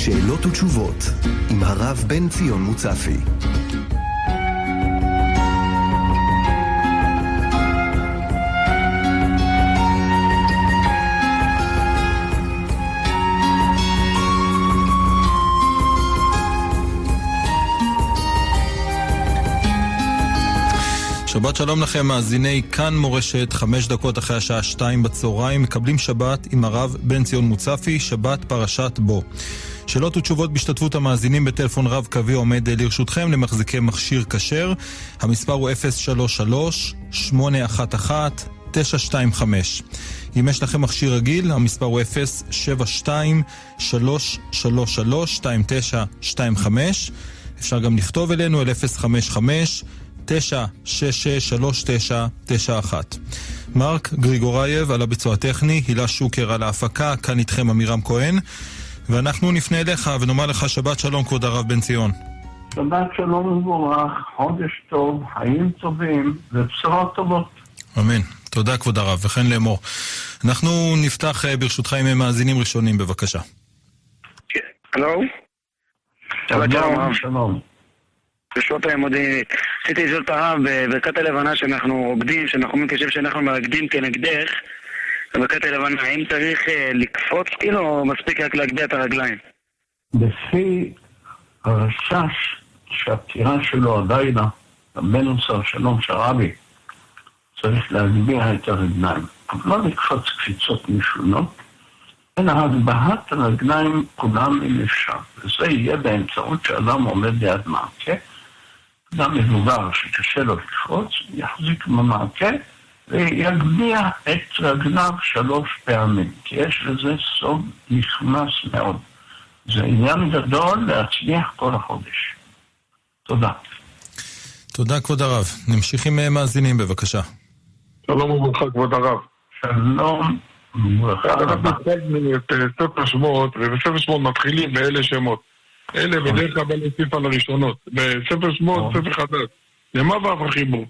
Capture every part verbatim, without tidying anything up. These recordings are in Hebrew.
שאלות ותשובות עם הרב בן ציון מוצפי. שבת שלום לכם, מאזיני כאן מורשת, חמש דקות אחרי השעה שתיים בצהריים, מקבלים שבת עם הרב בן ציון מוצפי, שבת פרשת בו. שאלות ותשובות בהשתתפות המאזינים בטלפון רב קווי עומד לרשותכם למחזיקי מכשיר כשר. המספר הוא אפס שלוש שלוש שמונה אחת אחת תשע שתיים חמש. אם יש לכם מכשיר רגיל, המספר הוא אפס שבע שתיים שלוש שלוש שלוש שתיים תשע שתיים חמש. אפשר גם לכתוב אלינו אל אפס חמש חמש תשע שש שש שלוש תשע תשע אחת. מרק גריגורייב על הביצוע הטכני, הילה שוקר על ההפקה, כאן איתכם אמירם כהן, ואנחנו נפנה אליך ונאמר לך שבת שלום כבוד הרב בן ציון. שבת שלום וברך, חודש טוב, חיים טובים ובשורות טובות. אמן. תודה כבוד הרב, וכן לאמור. אנחנו נפתח ברשותך עם מאזינים ראשונים, בבקשה. הלו? שבת שלום. שלום. בשעות המודיעינית. רציתי לשאול את הרב, בברכת הלבנה שאנחנו רוקדים, שאנחנו מקשב שאנחנו מרקדים כנגדך, בברכת הלבנה, האם צריך לקפוץ כאילו או מספיק רק להגביה את הרגליים? לפי הרשש שהפטירה שלו עדיין, רבנו שר שלום שרבי, צריך להגביה את הרגליים. אבל לא לקפוץ קפיצות משונות, אלא הגבהת הרגליים כולם אם אפשר. וזה יהיה באמצעות שאדם עומד ליד מעקה, אדם מבוגר שקשה לו לקפוץ, יחזיק במעקה ויגביה את רגליו שלוש פעמים, כי יש לזה סוד נכנס מאוד. זה עניין גדול להצליח כל החודש. תודה. תודה כבוד הרב. נמשיך עם מאזינים בבקשה. שלום וברכה כבוד הרב. שלום וברכה. אנחנו התחלנו את ספר שמות, ובספר שמות מתחילים באלה שמות. אלה בדרך כלל להוסיף על הראשונות. בספר שמות, ספר חדש. למה בא החיבור?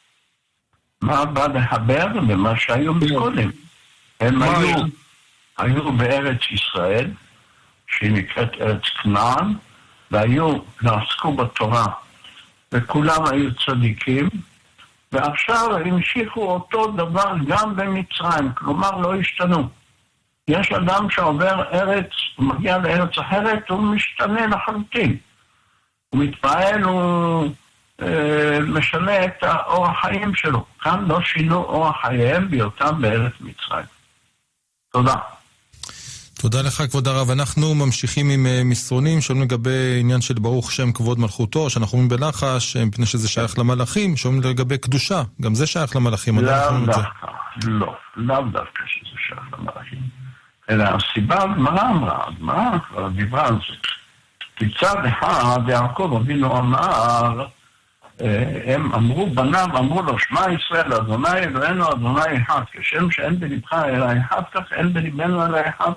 מה בא לחבר למה שהיו מקודם? הם היו, היו בארץ ישראל, שהיא נקראת ארץ כנען, והיו, ועסקו בתורה, וכולם היו צדיקים, ועכשיו המשיכו אותו דבר גם במצרים, כלומר לא השתנו. יש אדם שעובר ארץ, הוא מגיע לארץ אחרת, הוא משתנה לחלוטין. הוא מתפעל, הוא אה, משנה את אורח חיים שלו. כאן לא שינו אורח חייהם בהיותם בארץ מצרים. תודה. תודה לך כבוד הרב. אנחנו ממשיכים עם מסרונים, שואלים לגבי עניין של ברוך שם כבוד מלכותו, שאנחנו אומרים בלחש, מפני שזה שייך למלאכים, שואלים לגבי קדושה, גם זה שייך למלאכים. לאו דווקא, לא, לאו דווקא שזה שייך למלאכים. אלא הסיבה, הגמרא אמרה, הגמרא כבר דיברה על זה. מצד אחד, יעקב אבינו אמר, הם אמרו, בניו אמרו לו, שמע ישראל, אדוני אלוהינו, אדוני אחד, כשם שאין בלבך אלא אחד, כך אין בלבנו אלא אחד.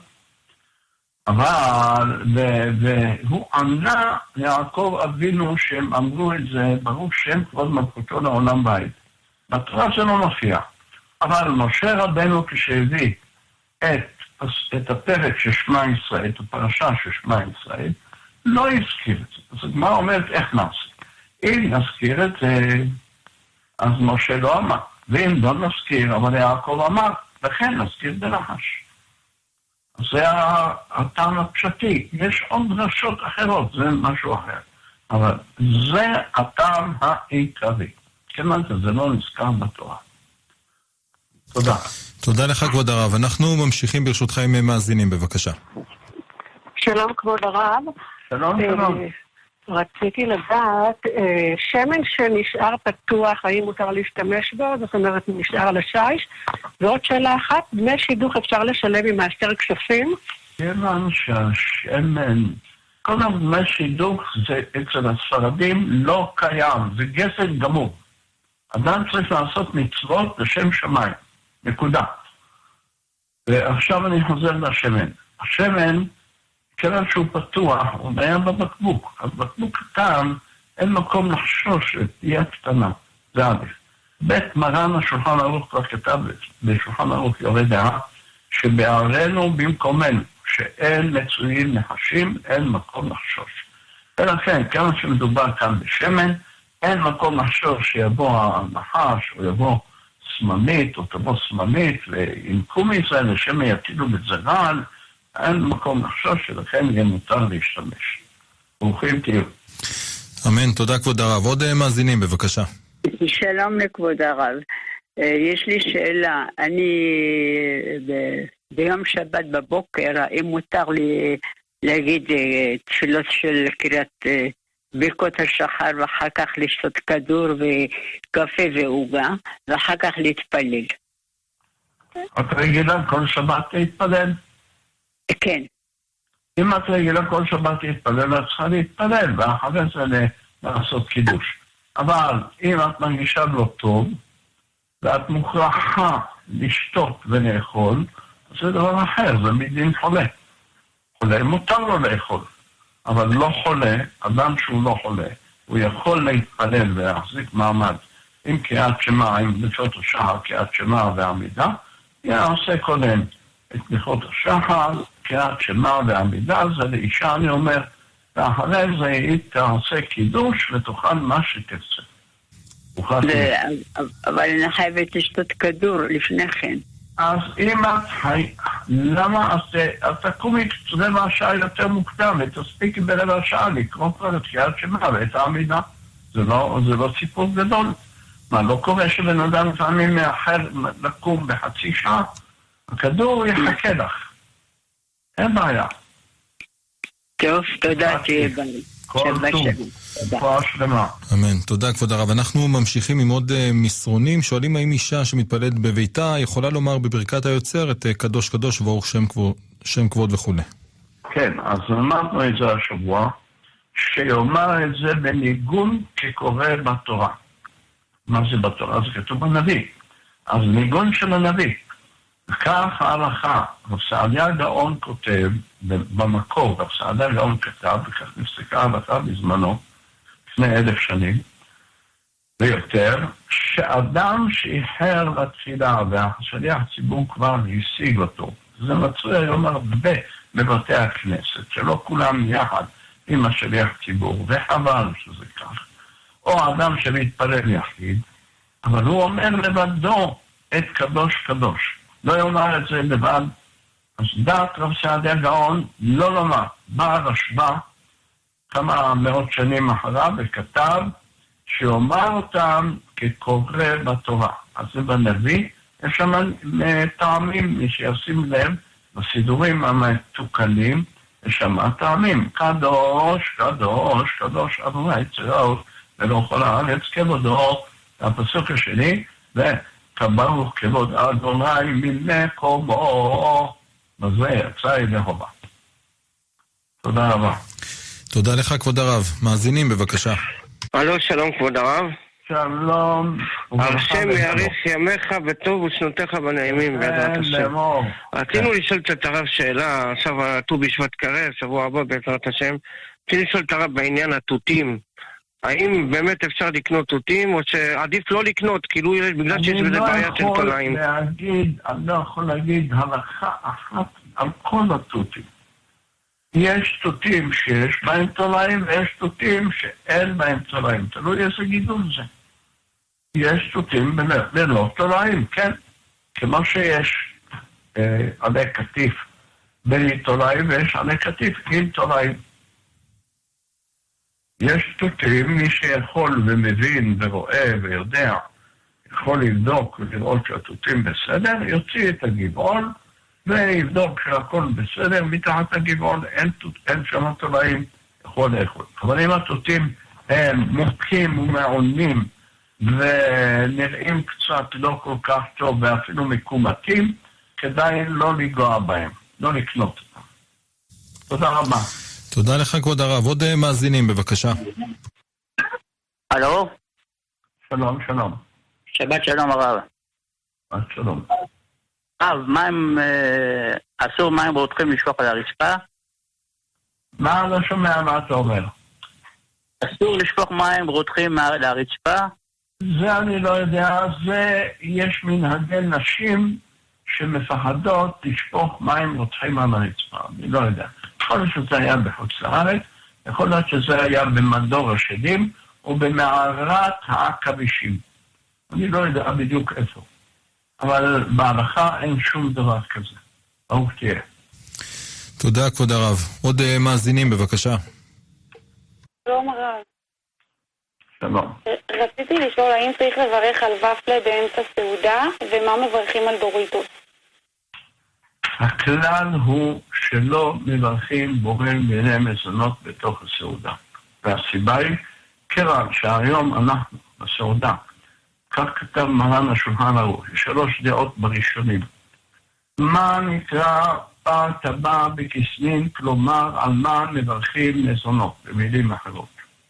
אבל, והוא ענה ליעקב אבינו שהם אמרו את זה, ברוך שם כבוד מלכותו לעולם בית. בתורה זה לא מופיע. אבל משה רבנו כשהביא את, את הפרק של שמע ישראל, את הפרשה של שמע ישראל, לא הזכיר את זה. אז מה אומרת איך נעשה? אם נזכיר את זה, אז משה לא אמר. ואם לא נזכיר, אבל יעקב אמר, לכן נזכיר בלחש. זה הטעם הפשטי. יש עוד דרשות אחרות, זה משהו אחר. אבל זה הטעם העיקרי. כמובן, זה לא נזכר בתורה. תודה. תודה לך כבוד הרב. אנחנו ממשיכים ברשותך עם מאזינים, בבקשה. שלום כבוד הרב. שלום, שלום. רציתי לדעת, שמן שנשאר פתוח, האם מותר להשתמש בו? זאת אומרת, נשאר על השיש. ועוד שאלה אחת, דמי שידוך אפשר לשלם עם מעשר כספים? כיוון שהשמן, כל דמי שידוך זה אצל הספרדים לא קיים, זה גזל גמור. אדם צריך לעשות מצוות לשם שמיים, נקודה. ועכשיו אני חוזר לשמן. השמן, כיוון שהוא פתוח, הוא היה בבקבוק. אז בקבוק קטן, אין מקום לחשוש שתהיה קטנה. זה א'. בית מרן השולחן ערוך כבר כתב בשולחן ערוך יורה דעה, שבערנו במקומנו, שאין מצויים נחשים, אין מקום לחשוש. ולכן, כמה שמדובר כאן בשמן, אין מקום לחשוש שיבוא הנחש, או יבוא סממית, או תבוא סממית, וינקו מזה, לשם יטילו בזרעל, אין מקום לחשוש, שלכן יהיה מותר להשתמש. ברוכים תהיו. אמן, תודה כבוד הרב. עוד מאזינים, בבקשה. שלום לכבוד הרב. יש לי שאלה, אני ב- ביום שבת בבוקר, האם מותר לי להגיד תפילות של קריאת ברכות השחר ואחר כך לשתות כדור וקפה ועוגה ואחר כך להתפלל? את רגילה כל שבת להתפלל? כן. אם את רגילה כל שבת להתפלל, את צריכה להתפלל, ואחרי זה לעשות קידוש. אבל אם את מרגישה לא טוב, ואת מוכרחה לשתות ולאכול, זה דבר אחר, זה מדין חולה. חולה מותר לו לאכול, אבל לא חולה, אדם שהוא לא חולה, הוא יכול להתפלל ולהחזיק מעמד עם קריאת שמע, עם ברכות השחר, קריאת שמע ועמידה, יעשה קודם את ברכות השחר, קריאת שמע ועמידה, זה לאישה אני אומר, ואחרי זה היא תעשה קידוש ותאכל מה שתרצה. אבל אני חייבת לשתות כדור לפני כן. אז אם את חי... למה את תקומי רבע שעה יותר מוקדם ותספיקי ברבע שעה לקרוא כבר את קריאת שמע ואת העמידה? זה לא, זה לא סיפור גדול. מה, לא קורה שבן אדם לפעמים מאחר לקום בחצי שעה? הכדור יחכה לך. אין בעיה. טוב, תודה, תהיה בריא. כל טוב, תודה שלמה. אמן, תודה כבוד הרב. אנחנו ממשיכים עם עוד מסרונים, שואלים האם אישה שמתפללת בביתה יכולה לומר בברכת היוצר את קדוש קדוש וברוך שם כבוד, שם כבוד וכו'. כן, אז אמרנו את זה השבוע, שיאמר את זה בניגון כקורא בתורה. מה זה בתורה? זה כתוב בנביא. אז ניגון של הנביא. כך ההלכה, רב סעדיה גאון כותב, במקור, רב סעדיה גאון כתב, וכך נפסקה ההלכה בזמנו, לפני אלף שנים, ויותר, שאדם שאיחר לתפילה, והשליח הציבור כבר השיג אותו, זה מצוי היום הרבה בבתי הכנסת, שלא כולם יחד עם השליח ציבור, וחבל שזה כך. או אדם שמתפלל יחיד, אבל הוא אומר לבדו את קדוש קדוש. לא יאמר את זה לבד. אז דעת רב סעדיה גאון לא לומר. בא הרשב"א כמה מאות שנים אחריו וכתב שאומר אותם כקורא בתורה. אז זה בנביא, יש שם טעמים, מי שישים לב, בסידורים המתוקנים, יש שם טעמים. קדוש, קדוש, קדוש אדוני צבאות, ולא כל הארץ כבודו, הפסוק השני, ו... כברוך כבוד אדוני ממקומו. וזה יצא ידי חובה. תודה רבה. תודה לך כבוד הרב. מאזינים בבקשה. הלו, שלום כבוד הרב. שלום. השם יאריך ימיך וטוב ושנותיך בנעימים בעזרת השם. רצינו לשאול את הרב שאלה, עכשיו ט"ו בשבט קרב, שבוע הבא בעזרת השם. רצינו לשאול את הרב בעניין התותים. האם באמת אפשר לקנות תותים, או שעדיף לא לקנות, כאילו בגלל שיש בזה בעיה של תולעים? אני לא יכול להגיד הלכה אחת על כל התותים. יש תותים שיש בהם תולעים, ויש תותים שאין בהם תולעים. תלוי איזה גידול זה. יש תותים ללא תולעים, כן. כמו שיש אה, עלי קטיף בלי תולעים, ויש עלי קטיף עם תולעים. יש תותים, מי שיכול ומבין ורואה ויודע, יכול לבדוק ולראות שהתותים בסדר, יוציא את הגבעול ויבדוק שהכל בסדר, מתחת הגבעול אין, אין שם תולעים, יכול לאכול. אבל אם התותים הם מוכים ומעונים ונראים קצת לא כל כך טוב ואפילו מקומתים, כדאי לא לגוע בהם, לא לקנות אותם. תודה רבה. תודה לך כבוד הרב. עוד מאזינים בבקשה. הלו? שלום, שלום. שבת שלום הרב. שלום. הרב, מים, אסור מים רותחים לשפוך על הרצפה? מה לא שומע מה אתה אומר? אסור לשפוך מים רותחים על הרצפה? זה אני לא יודע, זה יש מנהגי נשים שמפחדות לשפוך מים רותחים על הרצפה. אני לא יודע. יכול להיות שזה היה בחוץ לארץ, יכול להיות שזה היה במדור השדים, או במערת העכבישים. אני לא יודע בדיוק איפה. אבל בהלכה אין שום דבר כזה. ברוך תהיה. תודה, כבוד הרב. עוד uh, מאזינים, בבקשה. שלום הרב. שלום. רציתי לשאול האם צריך לברך על ופלה באמצע סעודה, ומה מברכים על דוריטוס? הכלל הוא שלא מברכים בורא מיני מזונות בתוך הסעודה. והסיבה היא, כיוון שהיום אנחנו בסעודה, כך כתב מרן השולחן ערוך, שלוש דעות בראשונים. מה נקרא פת הבא בכסלין, כלומר על מה מברכים מזונות, במילים אחרות.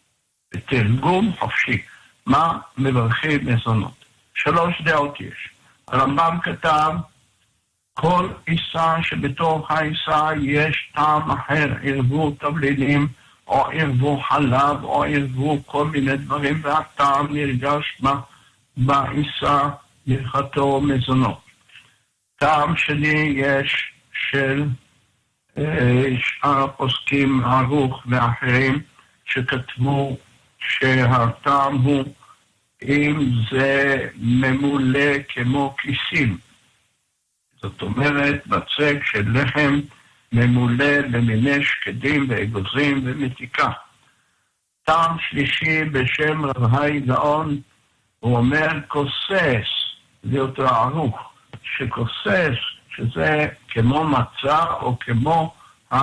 בתרגום חופשי, מה מברכים מזונות. שלוש דעות יש. הרמב"ם כתב, כל עיסה שבתוך העיסה יש טעם אחר, ערבו תבלינים, או ערבו חלב, או ערבו כל מיני דברים, והטעם נרגש בעיסה ברכתו מזונות. טעם שני יש של אה, שאר הפוסקים ערוך ואחרים שכתבו שהטעם הוא אם זה ממולא כמו כיסים. זאת אומרת, בצק של לחם ממולא במיני שקדים ואגוזים ומתיקה. טעם שלישי בשם רב האי גאון, הוא אומר כוסס, זה אותו ערוך, שכוסס, שזה כמו מצה או כמו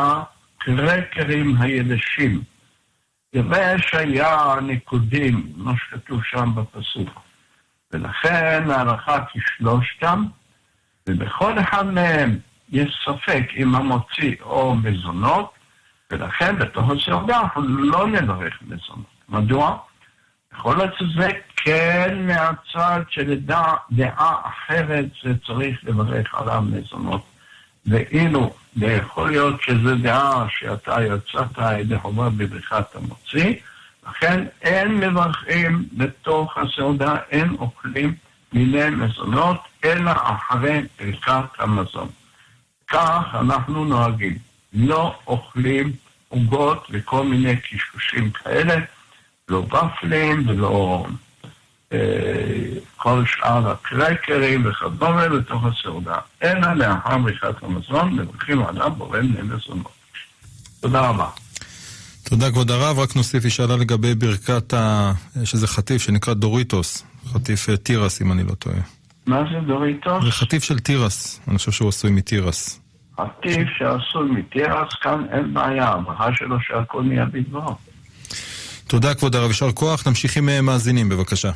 הקרקרים היבשים. יבש היה נקודים, מה שכתוב שם בפסוק. ולכן ההלכה כשלושתם, ובכל אחד מהם יש ספק אם המוציא או מזונות, ולכן בתוך הסעודה אנחנו לא נברך מזונות. מדוע? יכול להיות שזה כן מהצד שלדעה דעה אחרת זה צריך לברך עליו מזונות. ואילו, ויכול להיות שזה דעה שאתה יצאת ידי חובה בברכת המוציא, לכן אין מברכים בתוך הסעודה, אין אוכלים מיני מזונות, אלא אחרי ברכת המזון. כך אנחנו נוהגים. לא אוכלים עוגות וכל מיני קשקושים כאלה, לא ופלים ולא אה, כל שאר הקרקרים וכדומה בתוך הסעודה. אלא לאחר ברכת המזון מברכים עליו בורא מיני מזונות. תודה רבה. תודה כבוד הרב. רק נוסיף, היא שאלה לגבי ברכת ה... שזה חטיף שנקרא דוריטוס, חטיף טירס אם אני לא טועה. מה זה דוריטוס? זה חטיף של טירס, אני חושב שהוא עשוי מטירס. חטיף שעשוי מטירס, כאן אין בעיה, הברכה שלו שהכל נהיה בדברו. תודה כבוד הרב, ישר כוח. נמשיך עם מאזינים, בבקשה.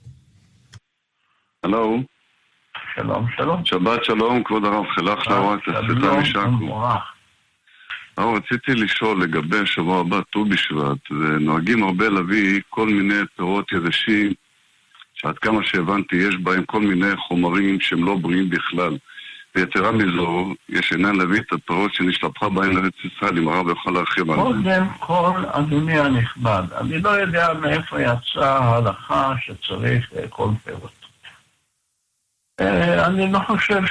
הלו. שלום, שלום. שבת שלום, כבוד הרב חילך לראות, תעשתה משקו. הרב, רציתי לשאול לגבי השבוע הבא, ט"ו בשבט, ונוהגים הרבה להביא כל מיני פירות יבשים, שעד כמה שהבנתי יש בהם כל מיני חומרים שהם לא בריאים בכלל. ויתרה מזו, יש עניין להביא את הפירות שנשתפכה בהם לארץ ישראל, אם הרב יכול להרחיב על זה. קודם כל, אדוני הנכבד, אני לא יודע מאיפה יצאה ההלכה שצריך לאכול פירות. אני לא חושב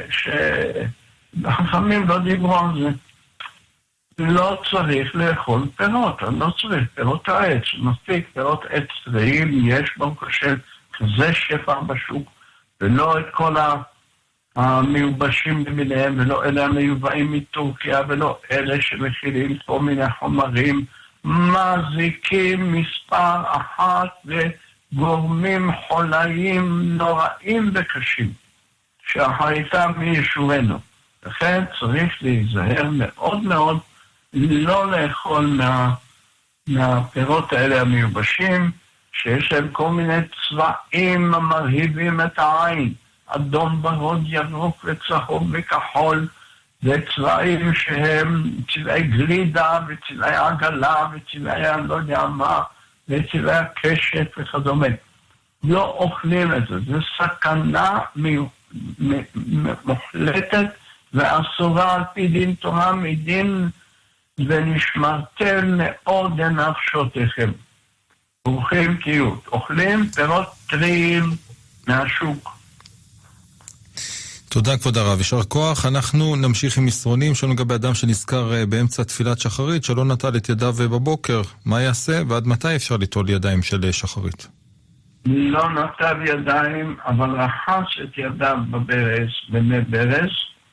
שהחכמים לא דיברו על זה. לא צריך לאכול פירות, אני לא צריך פירות העץ, מספיק פירות עץ טריים, יש ברוך השם כזה שפע בשוק, ולא את כל המיובשים למיניהם, ולא אלה המיובאים מטורקיה, ולא אלה שמכילים כל מיני חומרים מזיקים מספר אחת וגורמים חולאים נוראים וקשים, שאחריתם מישורנו. לכן צריך להיזהר מאוד מאוד לא לאכול מה, מהפירות האלה המיובשים, שיש להם כל מיני צבעים המרהיבים את העין, אדום, ורוד, ירוק וצהוב וכחול, וצבעים שהם צבעי גלידה וצבעי עגלה וצבעי אני לא יודע מה, וצבעי הקשת וכדומה. לא אוכלים את זה, זה סכנה מוחלטת ואסורה על פי דין תורה מדין ונשמרתם מאוד לנפשותיכם. ברוכים תהיו. אוכלים פירות טריים מהשוק. תודה כבוד הרב, יישר כוח. אנחנו נמשיך עם מסרונים שלנו לגבי אדם שנזכר באמצע תפילת שחרית שלא נטל את ידיו בבוקר. מה יעשה ועד מתי אפשר ליטול ידיים של שחרית? לא נטל ידיים, אבל רחץ את ידיו בברז, במי ברז,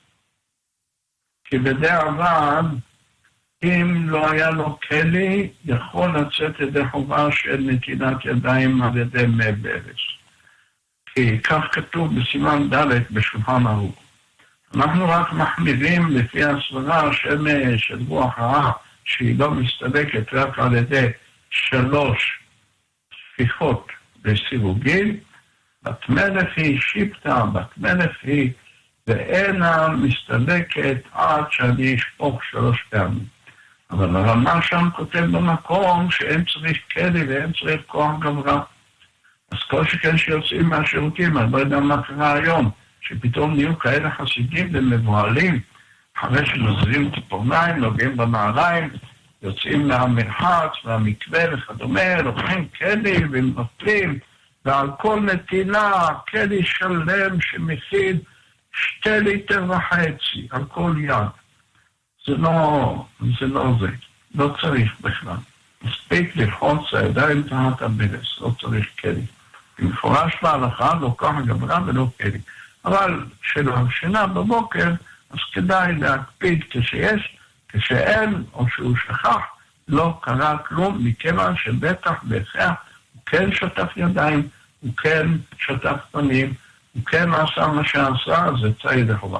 כי בדיעבד, אם לא היה לו כלי, יכול לצאת ידי חובה של נטילת ידיים על ידי מי ברז. כי כך כתוב בסימן ד' בשולחן ערוך. אנחנו רק מחמירים לפי הסברה של, של רוח הרע, שהיא לא מסתלקת רק על ידי שלוש תפיחות בסירוגין. בת מלך היא שיפטה, בת מלך היא ואינה מסתלקת עד שאני אשפוך שלוש פעמים. אבל הרמה שם כותב במקום שאין צריך כלי ואין צריך כוח גברה. אז כל שכן שיוצאים מהשירותים, אני לא יודע מה קרה היום, שפתאום נהיו כאלה חסידים ומבועלים, אחרי שמזרים ציפורניים, נוגעים במעליים, יוצאים מהמרחץ, מהמקווה וכדומה, לוקחים כלי ונוטלים, ועל כל נטילה, כלי שלם שמכיל שתי ליטר וחצי, על כל יד. זה לא, זה לא זה, לא צריך בכלל. מספיק ללחוץ הידיים תחת הברז, לא צריך כלי. במפורש בהלכה, לא ככה גברה ולא כלי. אבל שלא שינה בבוקר, אז כדאי להקפיד כשיש, כשאין, או שהוא שכח, לא קרה כלום, מכיוון שבטח בהכרח הוא כן שטף ידיים, הוא כן שטף פנים, הוא כן עשה מה שעשה, זה צעי לחובה.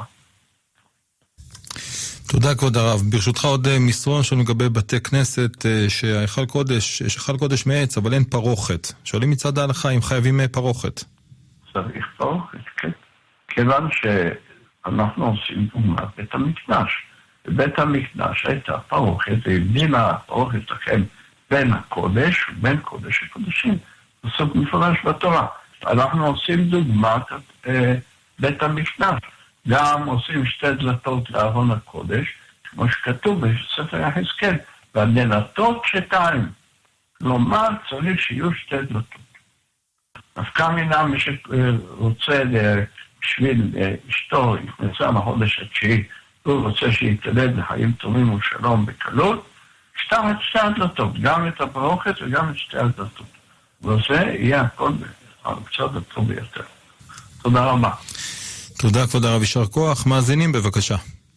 תודה כבוד הרב. ברשותך עוד מסרון שלנו לגבי בתי כנסת שהיכל קודש, שהיכל קודש מעץ, אבל אין פרוכת. שואלים מצד ההלכה אם חייבים פרוכת. צריך פרוכת, כן. כיוון שאנחנו עושים דוגמת בית המקדש. בבית המקדש הייתה פרוכת, והבדילה הפרוכת לכם בין הקודש ובין קודש הקודשים. זה סוג מפורש בתורה. אנחנו עושים דוגמת אה, בית המקדש. גם עושים שתי דלתות לארון הקודש, כמו שכתוב בספר יחזקאל, והדלתות שתיים. כלומר, צריך שיהיו שתי דלתות. דווקא מינה מי שרוצה בשביל אשתו, נכנסה בחודש התשיעי, הוא רוצה שיתלד לחיים טובים ושלום בקלות, שתיים את שתי הדלתות, גם את הפרוכת וגם את שתי הדלתות. וזה יהיה הכל קצת הטוב ביותר. תודה רבה. תודה כבוד הרב, יישר כוח. מאזינים בבקשה.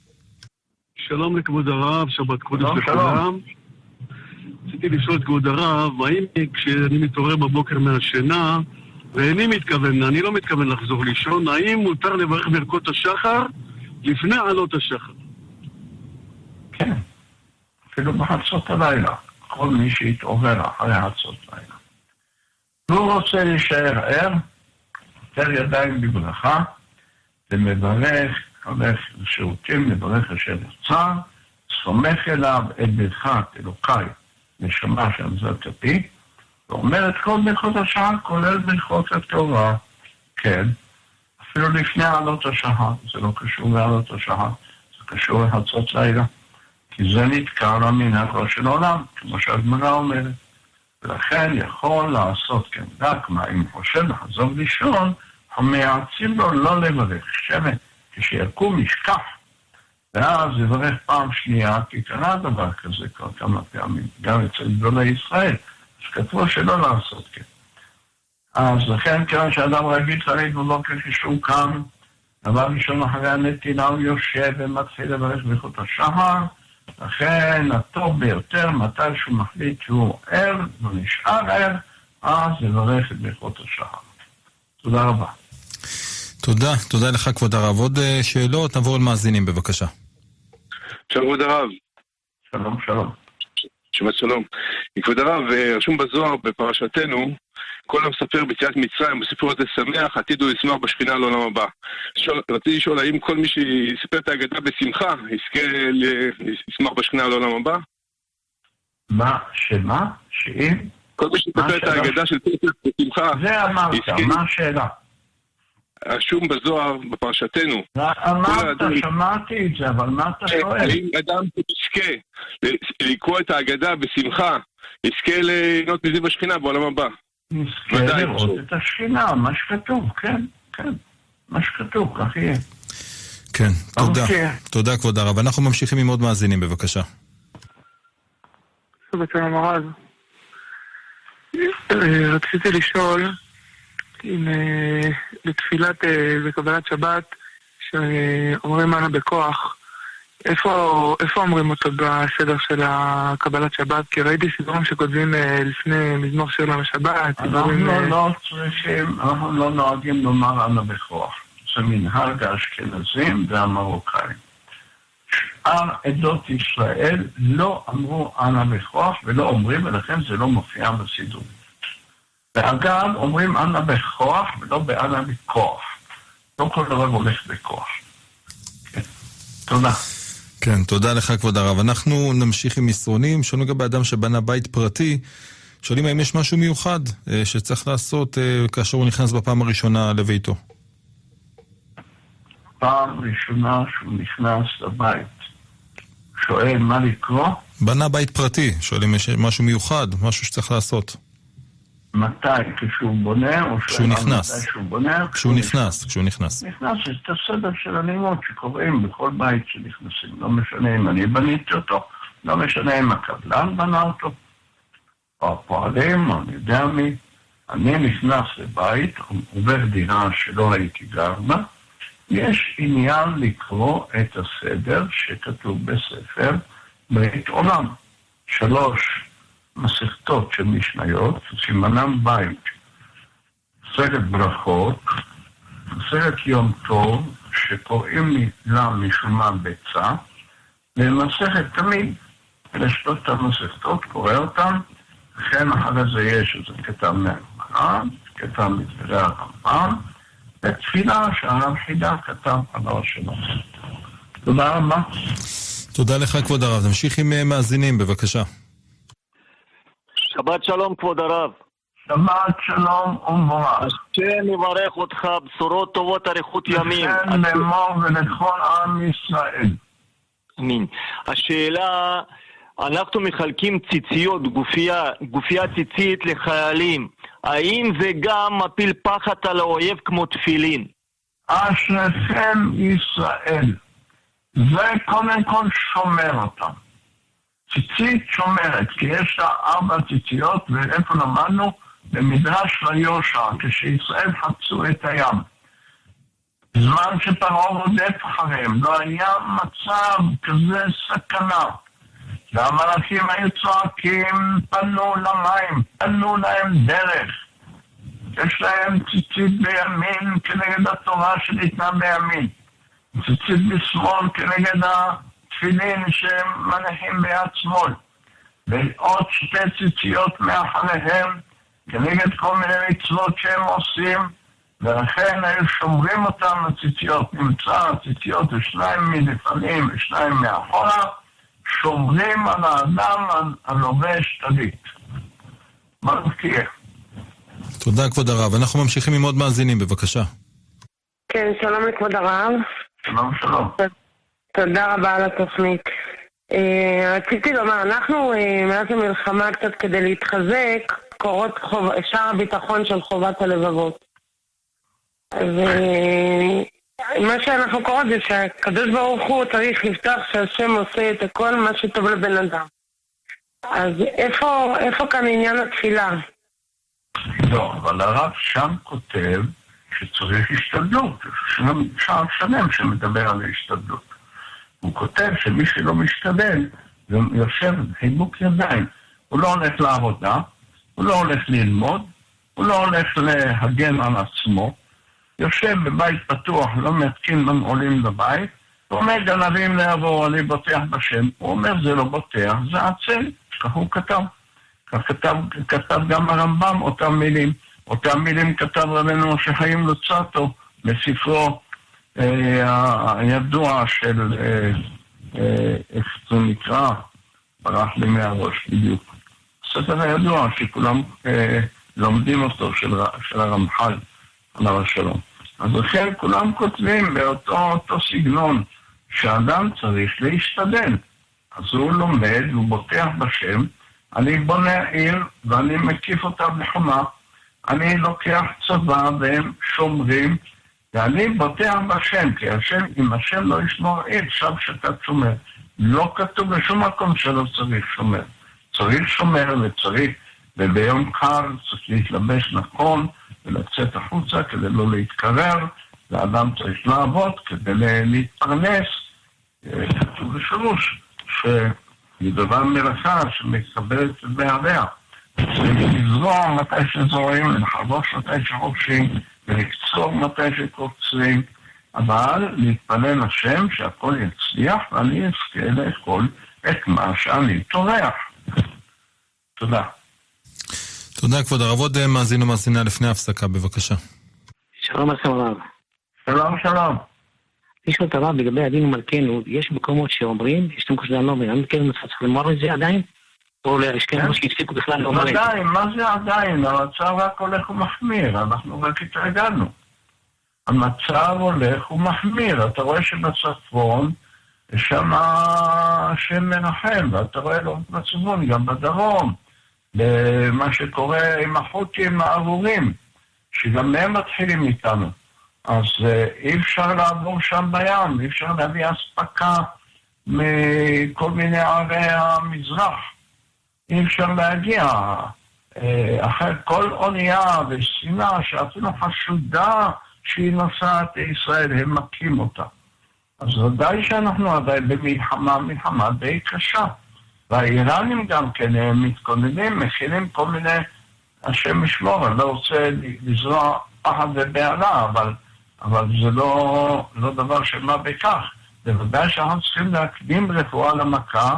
שלום לכבוד הרב, שבת קודש לכולם. רציתי לשאול את כבוד הרב, האם כשאני מתעורר בבוקר מהשינה, ואיני מתכוון, אני לא מתכוון לחזור לישון, האם מותר לברך ברכות השחר לפני עלות השחר? כן, אפילו בחצות הלילה, כל מי שהתעורר אחרי חצות לילה. הוא רוצה להישאר ער, יותר ידיים בברכה, ומברך, הולך לשירותים, מברך אשר יצא, סומך אליו את ברכת אלוקיי, נשמה שם זה כפי, ואומר את כל ברכות השחר, כולל ברכות התורה, כן, אפילו לפני עלות השחר, זה לא קשור לעלות השחר, זה קשור לחצות לילה, כי זה נתקע למנהגו של עולם, כמו שהגמרא אומרת, ולכן יכול לעשות כן, רק מה, אם חושב לחזור לישון, המייעצים לו לא לברך, שמן, כשיקום ישכח, ואז יברך פעם שנייה, כי קרה דבר כזה כבר כמה פעמים, גם אצל גדולי ישראל, אז כתבו שלא לעשות כן. אז לכן כיוון שאדם רגיל חריג בבוקר כשהוא קם, דבר ראשון אחרי הנתינה הוא יושב ומתחיל לברך ברכות השחר, לכן הטוב ביותר, מתי שהוא מחליט שהוא ער ונשאר ער, אז יברך את ברכות השחר. תודה רבה. תודה, תודה לך כבוד הרב. עוד שאלות, נעבור על מאזינים בבקשה. שלום כבוד הרב. שלום, שלום. שבת שלום. כבוד הרב, רשום בזוהר בפרשתנו, כל המספר ביציאת מצרים, בסיפור הזה שמח, עתיד הוא ישמח בשכינה לעולם הבא. רציתי לשאול, האם כל מי שיספר את ההגדה בשמחה, יזכה לשמח בשכינה לעולם הבא? מה? שמה? שאם? כל מי שיספר את ההגדה של פסח בשמחה, זה אמרת, מה השאלה? רשום בזוהר בפרשתנו. אמרת, שמעתי את זה, אבל מה אתה שואל? האם אדם יזכה לקרוא את ההגדה בשמחה, יזכה ליהנות מזיו השכינה בעולם הבא? יזכה לראות את השכינה, מה שכתוב, כן, כן. מה שכתוב, כך יהיה. כן, תודה. תודה כבוד הרב. אנחנו ממשיכים עם עוד מאזינים, בבקשה. שבת שלום הרב. רציתי לשאול אם בתפילת וקבלת שבת שאומרים אנה בכוח, איפה, איפה אומרים אותו בסדר של הקבלת שבת? כי ראיתי סידורים שכותבים לפני מזמור שיר לשבת. אנחנו לא צריכים, אנחנו לא נוהגים לומר אנה בכוח. זה מנהג האשכנזים והמרוקאים. שאר עדות ישראל לא אמרו אנה בכוח ולא אומרים, ולכן זה לא מופיע בסידור. ואגב, אומרים אנה בכוח ולא באנה בכוח. לא כל דבר הולך בכוח. כן. תודה. כן, תודה לך כבוד הרב. אנחנו נמשיך עם מסרונים. שואלים גם באדם שבנה בית פרטי, שואלים האם יש משהו מיוחד שצריך לעשות כאשר הוא נכנס בפעם הראשונה לביתו. פעם ראשונה שהוא נכנס לבית, שואל מה לקרוא? בנה בית פרטי, שואלים יש משהו מיוחד, משהו שצריך לעשות. מתי? כשהוא בונה? או כשהוא נכנס. מתי שהוא בונה? כשהוא נכנס, כשהוא נכנס. נכנס, זה את הסדר של הלימוד שקוראים בכל בית שנכנסים. לא משנה אם אני בניתי אותו, לא משנה אם הקבלן בנה אותו, או הפועלים, או אני יודע מי. אני נכנס לבית, עובר דירה שלא הייתי גר בה, יש עניין לקרוא את הסדר שכתוב בספר בית עולם. שלוש מסכתות של משניות, סימנם בית, מסכת ברכות, מסכת יום טוב, שקוראים לה משום מה ביצה, ומסכת תמיד, אלה שלושת המסכתות, קורא אותם, וכן אחרי זה יש איזה כתב מהגמרא, כתב מדברי הרמב"ם, בתפילה שהרב חידה כתב על הראשונה. תודה רבה. תודה לך כבוד הרב. נמשיך עם מאזינים, בבקשה. שבת שלום כבוד הרב. שבת שלום ומבורך. השם יברך אותך, בשורות טובות, אריכות ימים. לכן לאמור ולכל עם ישראל. אמין. השאלה, אנחנו מחלקים ציציות, גופייה, גופייה ציצית לחיילים. האם זה גם מפיל פחד על האויב כמו תפילין? אשריכם ישראל. זה קודם כל שומר אותם. ציצית שומרת, כי יש לה ארבע ציציות, ואיפה למדנו? במדרש ליושע, כשישראל חצו את הים. זמן שפרעה רודף אחריהם, לא היה מצב כזה סכנה. והמלאכים היו צועקים, פנו למים, פנו להם דרך. יש להם ציצית בימין כנגד התורה שניתנה בימין. ציצית בשמאל כנגד התפילין שהם מניחים ביד שמאל. ועוד שתי ציציות מאחריהם כנגד כל מיני מצוות שהם עושים, ולכן היו שומרים אותם הציציות. נמצא הציציות ושניים מלפנים ושניים מאחורה, שומרים על האדם הלובש טלית. מזכיר. תודה כבוד הרב. אנחנו ממשיכים עם עוד מאזינים, בבקשה. כן, שלום לכבוד הרב. שלום, שלום. תודה רבה על התוכנית. רציתי לומר, אנחנו מאז המלחמה קצת כדי להתחזק, קורות שער הביטחון של חובת הלבבות. ומה שאנחנו קוראות זה שהקדוש ברוך הוא צריך לפתוח שהשם עושה את הכל מה שטוב לבן אדם. אז איפה, איפה כאן עניין התפילה? לא, אבל הרב שם כותב שצריך השתדלות. שער שלם שמדבר על ההשתדלות. הוא כותב שמי שלא משתדל, יושב חיבוק ידיים. הוא לא הולך לעבודה, הוא לא הולך ללמוד, הוא לא הולך להגן על עצמו, יושב בבית פתוח, לא מתקין מנעולים לבית, הוא אומר גנבים לעבור, אני בוטח בשם. הוא אומר זה לא בוטח, זה עצל, כך הוא כתב. כך כתב, כתב גם הרמב"ם אותם מילים. אותם מילים כתב רבנו שחיים לוצאטו בספרו אה, הידוע של, אה, אה, איך זה נקרא, ברח לי מהראש בדיוק. ספר הידוע שכולם אה, לומדים אותו של, של הרמח"ל, עליו השלום. אז לכן כולם כותבים באותו אותו סגנון שאדם צריך להשתדל. אז הוא לומד, הוא בוטח בשם, אני בונה עיר ואני מקיף אותה בחומה, אני לוקח צבא והם שומרים ואני בוטח בשם, כי השם, אם השם לא ישמור עיר, שם שאתה שומר. לא כתוב בשום מקום שלא צריך שומר. צריך שומר וצריך, וביום קר צריך להתלבש נכון, ולצאת החוצה כדי לא להתקרר, ואדם צריך לעבוד כדי להתפרנס. כתוב בפירוש שמדבר מלאכה שמקבלת בעריה. צריך לזרוע מתי שזורעים, לחבוש מתי שחופשים, ולקצור מתי שקוצרים, אבל להתפלל לשם שהכל יצליח ואני אזכה לאכול את מה שאני טורח. תודה. תודה כבוד הרב. עוד מאזין ומאזינה לפני ההפסקה, בבקשה. שלום לכם הרב. שלום שלום. יש לו את הרב לגבי הדין ומלכנו, יש מקומות שאומרים, יש להם כשזה לא אומר, אני מכיר מצב צריך למור את זה עדיין? או יש כאלה שהפסיקו בכלל לא אומר את זה? עדיין, מה זה עדיין? המצב רק הולך ומחמיר, אנחנו רק התרגלנו. המצב הולך ומחמיר, אתה רואה שבצפון יש שם השם מרחם, ואתה רואה לא בצפון, גם בדרום, במה שקורה עם החות'ים הארורים, שגם הם מתחילים איתנו. אז אי אפשר לעבור שם בים, אי אפשר להביא אספקה מכל מיני ערי המזרח. אי אפשר להגיע. אחרי כל אונייה וסינה שאפילו חשודה שהיא נוסעת לישראל, הם מכים אותה. אז ודאי שאנחנו עדיין במלחמה, מלחמה די קשה. והאיראנים גם כן הם מתכוננים, מכינים כל מיני, השם ישמור, אני לא רוצה לזרוע פחד ובעלה, אבל, אבל זה לא, לא דבר שמה בכך. בוודאי שאנחנו צריכים להקדים רפואה למכה,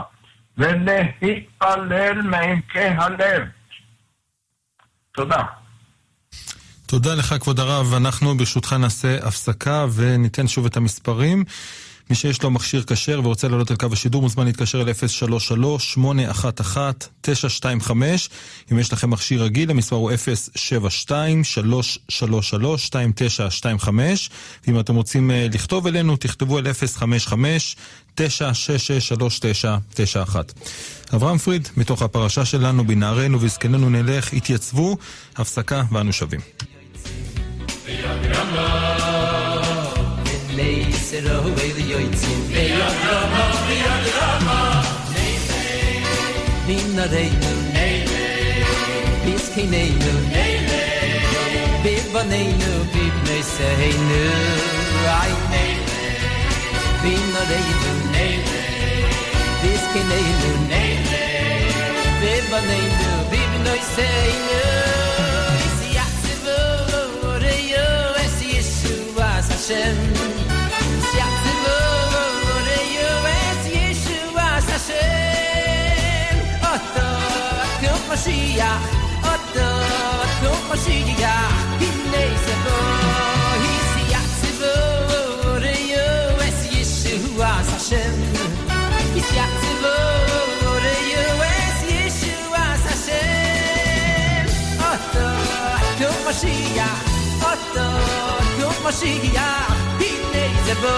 ולהתפלל מעמקי הלב. תודה. תודה לך כבוד הרב, אנחנו ברשותך נעשה הפסקה וניתן שוב את המספרים. מי שיש לו מכשיר כשר ורוצה לעלות על קו השידור מוזמן להתקשר אל אפס שלוש שלוש שמונה אחת אחת תשע שתיים חמש. אם יש לכם מכשיר רגיל המספר הוא אפס שבע שתיים שלוש שלוש שלוש שתיים תשע שתיים חמש. ואם אתם רוצים לכתוב אלינו תכתבו אל אפס חמש חמש תשע שש שש שלוש תשע תשע אחת. אברהם פריד מתוך הפרשה שלנו בנערינו וזקנינו נלך, התייצבו, הפסקה ואנו שווים. Sero ele yoitzim beyond Rama beyond Rama Binna reinu Biskeneinu Bibaneinu Bibneseinu Ay Binna reinu Biskeneinu Bibaneinu Bibneseinu Siatzivu Reyo Es Yeshua Hashem Mashiach, Otto, Otto, Mashiach, Hinei Sebo, Hisiach Sebo, Reyo, Es Yeshua Hashem, Hisiach Sebo, Reyo, Es Yeshua Hashem, Otto, Otto, Mashiach, Otto, Otto, Mashiach, Hinei Sebo.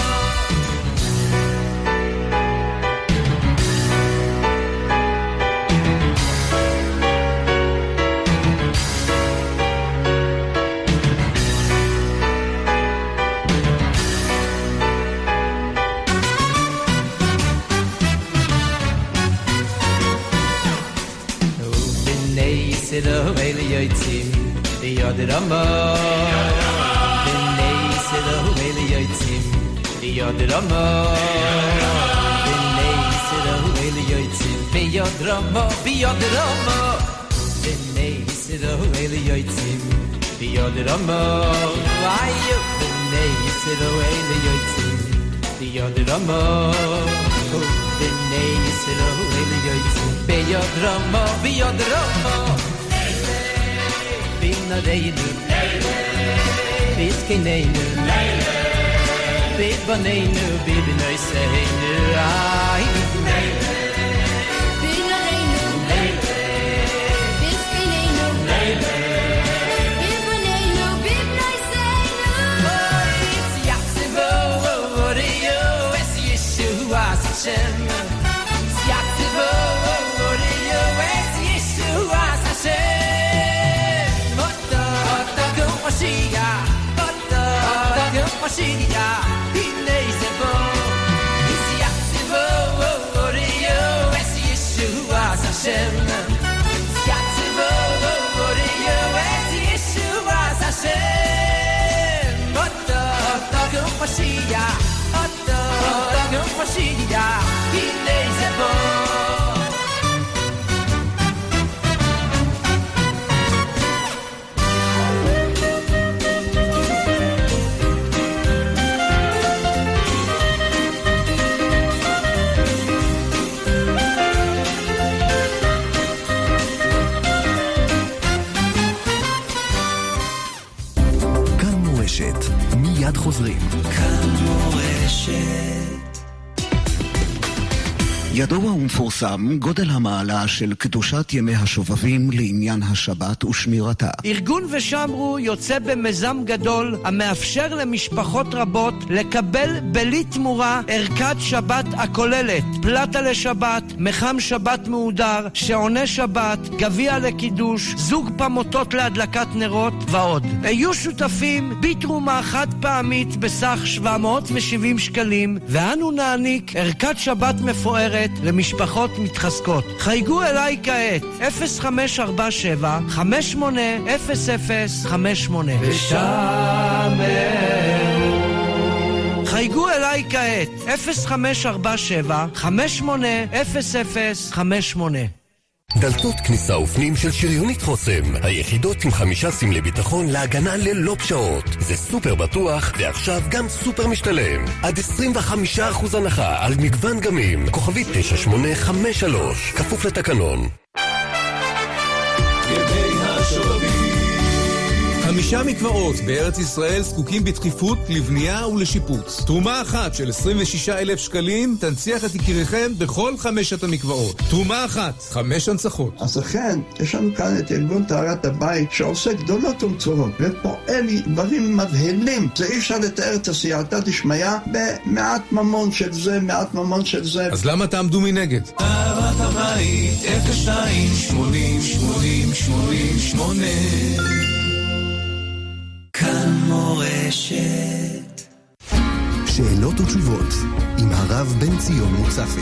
Sero ele yoitzim beyond Rama Binei Sero ele yoitzim beyond Rama Binei Sero ele yoitzim beyond Rama beyond Rama Binei Sero ele yoitzim beyond Rama Ayo Binei Sero ele yoitzim beyond Rama Binei Sero ele yoitzim beyond Rama beyond Rama Binna reinu Biskeneinu Bibaneinu Bibneseinu Ay Binna reinu Biskeneinu Bibaneinu Bibneseinu Siach Sebo Reyo Es Yeshua Hashem Siach Sebo Reyo Es Yeshua Hashem Mashiach, Otto, משיח, אותו יום משיח, הנה זה בוא. מיד חוזרים. כאן מורשת. ידוע ומפורסם גודל המעלה של קדושת ימי השובבים לעניין השבת ושמירתה. ארגון ושמרו יוצא במיזם גדול המאפשר למשפחות רבות לקבל בלי תמורה ערכת שבת הכוללת פלטה לשבת, מחם שבת מהודר, שעוני שבת, גביע לקידוש, זוג פמוטות להדלקת נרות ועוד. היו שותפים בתרומה חד פעמית בסך שבע מאות ושבעים שקלים, ואנו נעניק ערכת שבת מפוארת למשפחות מתחזקות. חייגו אליי כעת אפס חמש ארבע שבע חמש שמונה אפס אפס חמש שמונה ושמרו. חייגו אליי כעת אפס חמש ארבע שבע חמש שמונה אפס אפס חמש שמונה. דלתות כניסה ופנים של שריונית חוסם, היחידות עם חמישה סמלי ביטחון להגנה ללא פשעות. זה סופר בטוח ועכשיו גם סופר משתלם. עד עשרים וחמישה אחוז הנחה על מגוון גמים. כוכבית תשע שמונה חמש שלוש, כפוף לתקנון. ימי השובבים. חמישה מקוואות בארץ ישראל זקוקים בדחיפות לבנייה ולשיפוץ. תרומה אחת של עשרים ושישה אלף שקלים תנציח את יקיריכם בכל חמשת המקוואות. תרומה אחת, חמש הנצחות. אז לכן, יש לנו כאן את ארגון טהרת הבית שעושה גדולות ומצורות ופועל דברים מבהלים. זה אי אפשר לתאר את הסייעתא דשמיא במעט ממון של זה, מעט ממון של זה. אז למה תעמדו מנגד? טהרת הבית אפס שתיים שמונים שמונים שמונים שמונה. כאן מורשת. שאלות ותשובות עם הרב בן ציון מוצפי.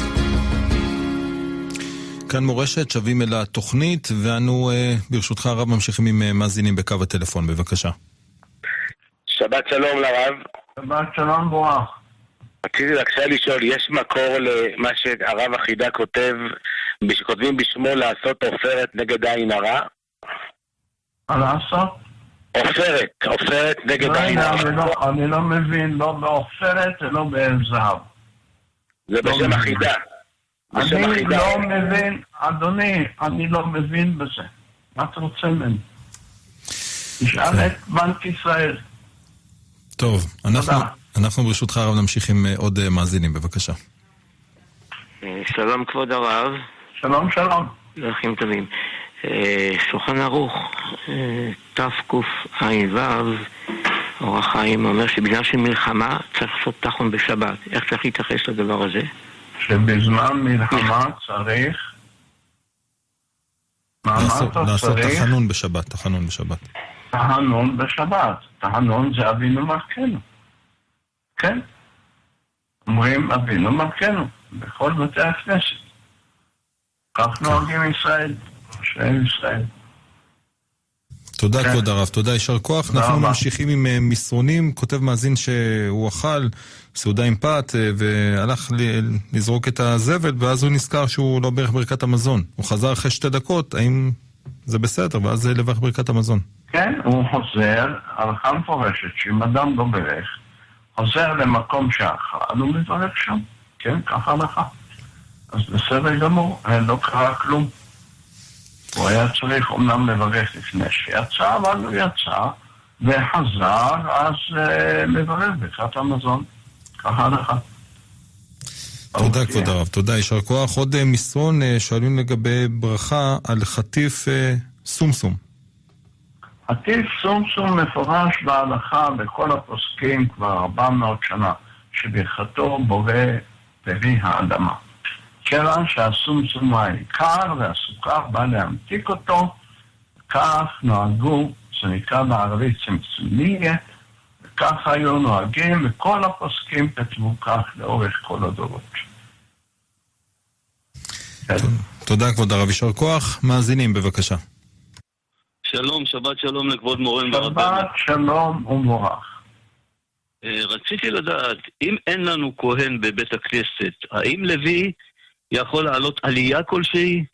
כאן מורשת, שווים אל התוכנית, ואנו ברשותך הרב ממשיכים עם מאזינים בקו הטלפון, בבקשה. שבת שלום לרב. שבת שלום בורח. רציתי בבקשה לשאול, יש מקור למה שהרב החידה כותב, שכותבים בשמו לעשות עופרת נגד עין הרע? מה לעשות? עופרת, עופרת נגד עין הרע. אני לא מבין, לא בעופרת ולא בזהב. זה בשם החידה. אני לא מבין, אדוני, אני לא מבין בזה. מה אתה רוצה ממני? תשאל את בנק ישראל. טוב, אנחנו ברשותך הרב נמשיך עם עוד מאזינים, בבקשה. שלום כבוד הרב. שלום שלום. לחיים טובים. שולחן ערוך תקע"ו אור החיים אומר שבגלל שמלחמה צריך לעשות תחון בשבת. איך צריך להתייחס לדבר הזה? שבזמן מלחמה צריך לעשות תחנון בשבת, תחנון בשבת. תחנון בשבת. תחנון זה אבינו מלכנו. כן. אומרים אבינו מלכנו בכל בתי הכנסת. כך נוהגים ישראל. של ישראל. תודה כבוד הרב, תודה, יישר כוח. אנחנו ממשיכים עם מסרונים. כותב מאזין שהוא אכל סעודה עם פת והלך לזרוק את הזבל, ואז הוא נזכר שהוא לא ברך ברכת המזון. הוא חזר אחרי שתי דקות, האם זה בסדר? ואז זה לברך ברכת המזון. כן, הוא חוזר, הלכה מפורשת שאם אדם לא ברך, חוזר למקום שאכל, הוא מברך שם. כן, ככה הלכה. אז בסדר גמור, לא קרה כלום. הוא היה צריך אומנם לברך לפני שיצא, אבל הוא יצא וחזר, אז לברך ברכת המזון. ככה לך. תודה כבוד הרב, תודה, יישר כוח. עוד מסרון, שואלים לגבי ברכה על חטיף סומסום. חטיף סומסום מפורש בהלכה בכל הפוסקים כבר ארבע מאות שנה, שברכתו בורא פרי האדמה. כיוון שהסומסום הוא העיקר והסוכר בא להמתיק אותו, כך נוהגו, זה נקרא בערבית צמצומיה, וכך היו נוהגים, וכל הפוסקים כתבו כך לאורך כל הדורות. תודה כבוד הרב, יישר כוח. מאזינים בבקשה. שלום, שבת שלום לכבוד מורנו ורבנו. שבת שלום ומבורך. רציתי לדעת, אם אין לנו כהן בבית הכנסת, האם לוי יכול לעלות עלייה כלשהי?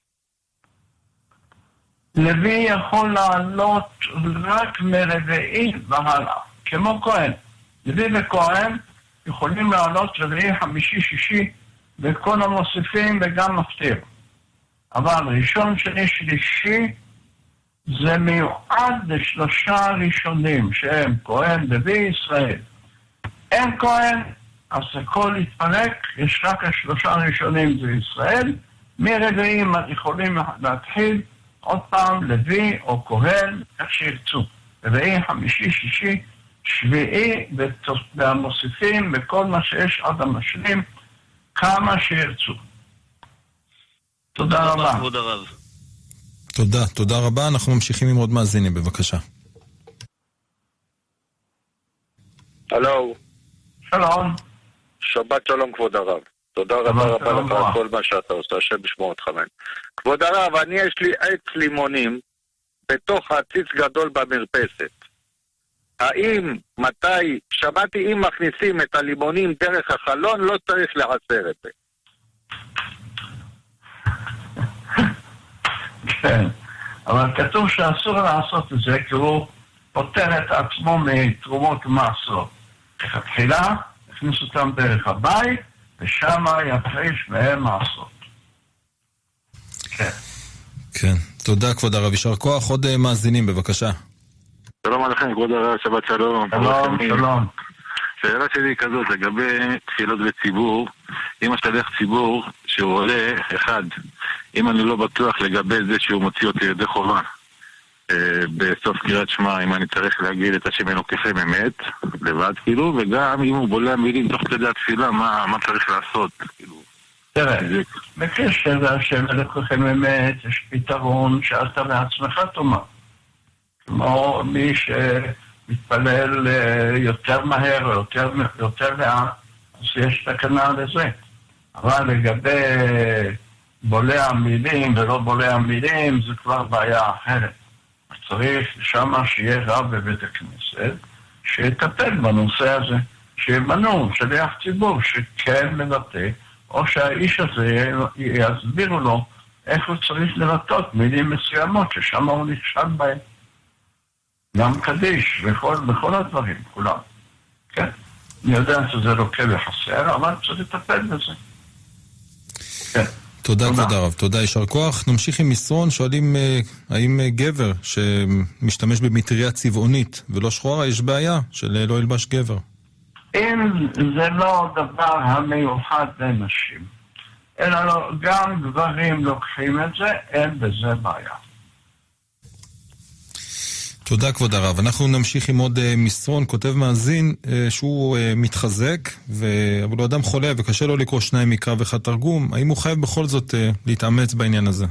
לוי יכול לעלות רק מרביעי והלאה, כמו כהן. לוי וכהן יכולים לעלות רביעי, חמישי, שישי, וכל המוסיפים וגם מפטיר. אבל ראשון, שני, שלישי, זה מיועד לשלושה ראשונים, שהם כהן, לוי, ישראל. אין כהן, אז הכל יתפרק, יש רק השלושה הראשונים זה ישראל. מרביעים יכולים להתחיל עוד פעם לוי או כהן, איך שירצו. רביעי, חמישי, שישי, שביעי, והמוסיפים וכל מה שיש עד המשלים, כמה שירצו. תודה רבה. כבוד הרב. תודה, תודה רבה. אנחנו ממשיכים עם עוד מאזינים, בבקשה. הלו. שלום. שבת שלום כבוד הרב. תודה רבה רבה לך על כל מה שאתה עושה, השם ישמור אותך מהם. כבוד הרב, אני יש לי עץ לימונים בתוך עציץ גדול במרפסת. האם, מתי, שמעתי אם מכניסים את הלימונים דרך החלון, לא צריך לעשר את זה. כן, אבל כתוב שאסור לעשות את זה, כי הוא פותר את עצמו מתרומות ומעשרות. תחילה, הכניס אותם דרך הבית, ושם יפריש מהם מעשרות. כן. כן, תודה כבוד הרב, יישר כוח. עוד מאזינים, בבקשה. שלום עליכם, כבוד הרב, שבת שלום. שלום, שלום. שאלה שלי היא כזאת, לגבי תפילות בציבור, אם השליח ציבור שהוא עולה, אחד, אם אני לא בטוח לגבי זה שהוא מוציא אותי ידי חובה, אה, בסוף קריאת שמע, אם אני צריך להגיד את השם אלוקיכם אמת, לבד כאילו, וגם אם הוא בולע מילים תוך כדי התפילה, מה, מה צריך לעשות, כאילו. תראה, בקשר להשם אלוקיכם אמת, יש פתרון שאתה לעצמך תאמר. כמו מי שמתפלל יותר מהר או יותר, יותר לאט, אז יש תקנה לזה. אבל לגבי בולע מילים ולא בולע מילים, זה כבר בעיה אחרת. צריך שמה שיהיה רב בבית הכנסת, שיטפל בנושא הזה, שימנו שליח ציבור שכן מבטא, או שהאיש הזה יסבירו לו איך הוא צריך לבטאות מילים מסוימות ששם הוא נכשל בהם. גם קדיש, בכל, בכל הדברים, כולם. כן? אני יודע שזה לוקה וחסר, אבל צריך לטפל בזה. כן. תודה, כבוד הרב. תודה, יישר כוח. נמשיך עם מסרון, שואלים האם גבר שמשתמש במטריה צבעונית ולא שחורה, יש בעיה של לא ילבש גבר. אם זה לא דבר המיוחד לנשים, אלא לא, גם גברים לוקחים את זה, אין בזה בעיה. תודה כבוד הרב. אנחנו נמשיך עם עוד מסרון, כותב מאזין שהוא מתחזק, אבל הוא אדם חולה וקשה לו לקרוא שניים מקרא ואחד תרגום. האם הוא חייב בכל זאת להתאמץ בעניין הזה?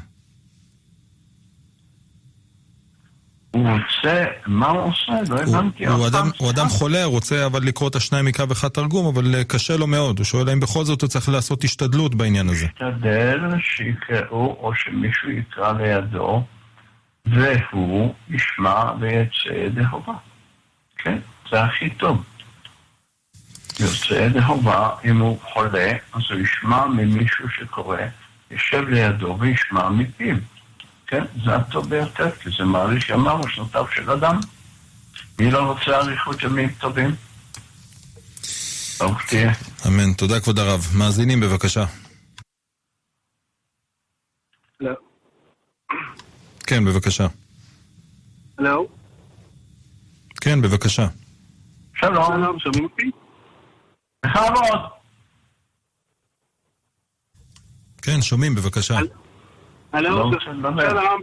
הוא רוצה, מה הוא עושה? לא הבנתי. הוא אדם, הוא אדם חולה, הוא רוצה אבל לקרוא את השניים מקרא ואחד תרגום, אבל קשה לו מאוד. הוא שואל האם בכל זאת הוא צריך לעשות השתדלות בעניין הזה. השתדל שיקראו או שמישהו יקרא לידו, והוא ישמע ויצא ידי חובה. כן? זה הכי טוב. יוצא ידי חובה, אם הוא חולה, אז הוא ישמע ממישהו שקורא, ישב לידו וישמע מפיו. כן? זה הטוב ביותר, כי זה מעריך ימיו ושנותיו של אדם. מי לא רוצה עריכות ימים טובים? טוב תהיה. אמן. תודה כבוד הרב. מאזינים בבקשה. לא. כן, בבקשה. הלו? כן, בבקשה. שלום. שלום, שומעים אותי? בכבוד. כן, שומעים, בבקשה. הלו, שלום.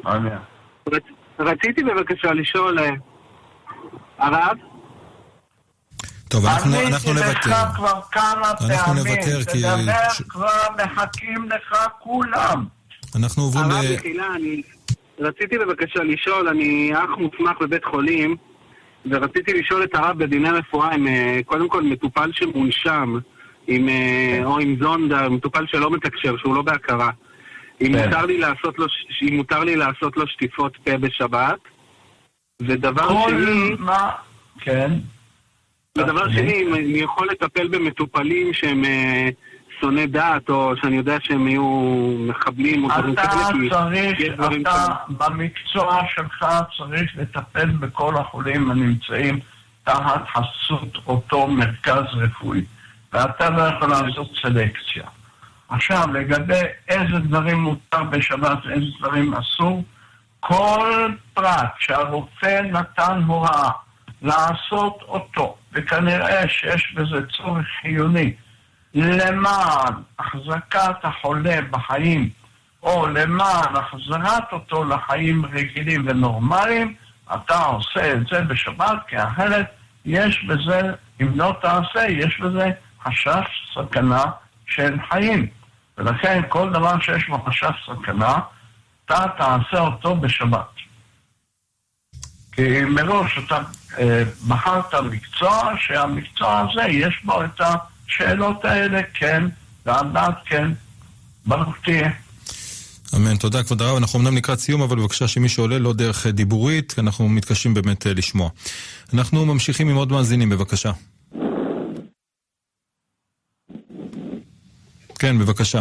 רציתי בבקשה לשאול, הרב? טוב, אנחנו נוותר. אני לך כבר כמה פעמים, תדבר כבר, מחכים לך כולם. אנחנו עוברים ל... הרב מחילה, אני... רציתי בבקשה לשאול, אני אח מוסמך בבית חולים, ורציתי לשאול את הרב בדיני רפואה, אם קודם כל מטופל שמונשם, עם, או עם זונדה, מטופל שלא מתקשר, שהוא לא בהכרה, אם מותר לי לעשות לו, אם מותר לי לעשות לו שטיפות פה בשבת, ודבר שני... מה? כן. ודבר שני, אם אני יכול לטפל במטופלים שהם שונאי דת, או שאני יודע שהם יהיו מחבלים או דברים כאלה, אתה צריך, אתה במקצוע שלך צריך לטפל בכל החולים הנמצאים תחת חסות אותו מרכז רפואי, ואתה לא יכול לעשות סלקציה. עכשיו, לגבי איזה דברים מותר בשבת ואיזה דברים אסור, כל פרט שהרופא נתן הוראה לעשות אותו, וכנראה שיש בזה צורך חיוני למען החזקת החולה בחיים, או למען החזרת אותו לחיים רגילים ונורמליים, אתה עושה את זה בשבת, כי אחרת יש בזה, אם לא תעשה, יש בזה חשש סכנה של חיים. ולכן כל דבר שיש בו חשש סכנה, אתה תעשה אותו בשבת. כי מראש אתה אה, בחרת מקצוע, שהמקצוע הזה יש בו את השאלות האלה, כן, ועדת כן, ברוך תהיה. אמן, תודה כבוד הרב. אנחנו אמנם לקראת סיום, אבל בבקשה שמי שעולה לא דרך דיבורית, אנחנו מתקשים באמת לשמוע. אנחנו ממשיכים עם עוד מאזינים, בבקשה. כן, בבקשה.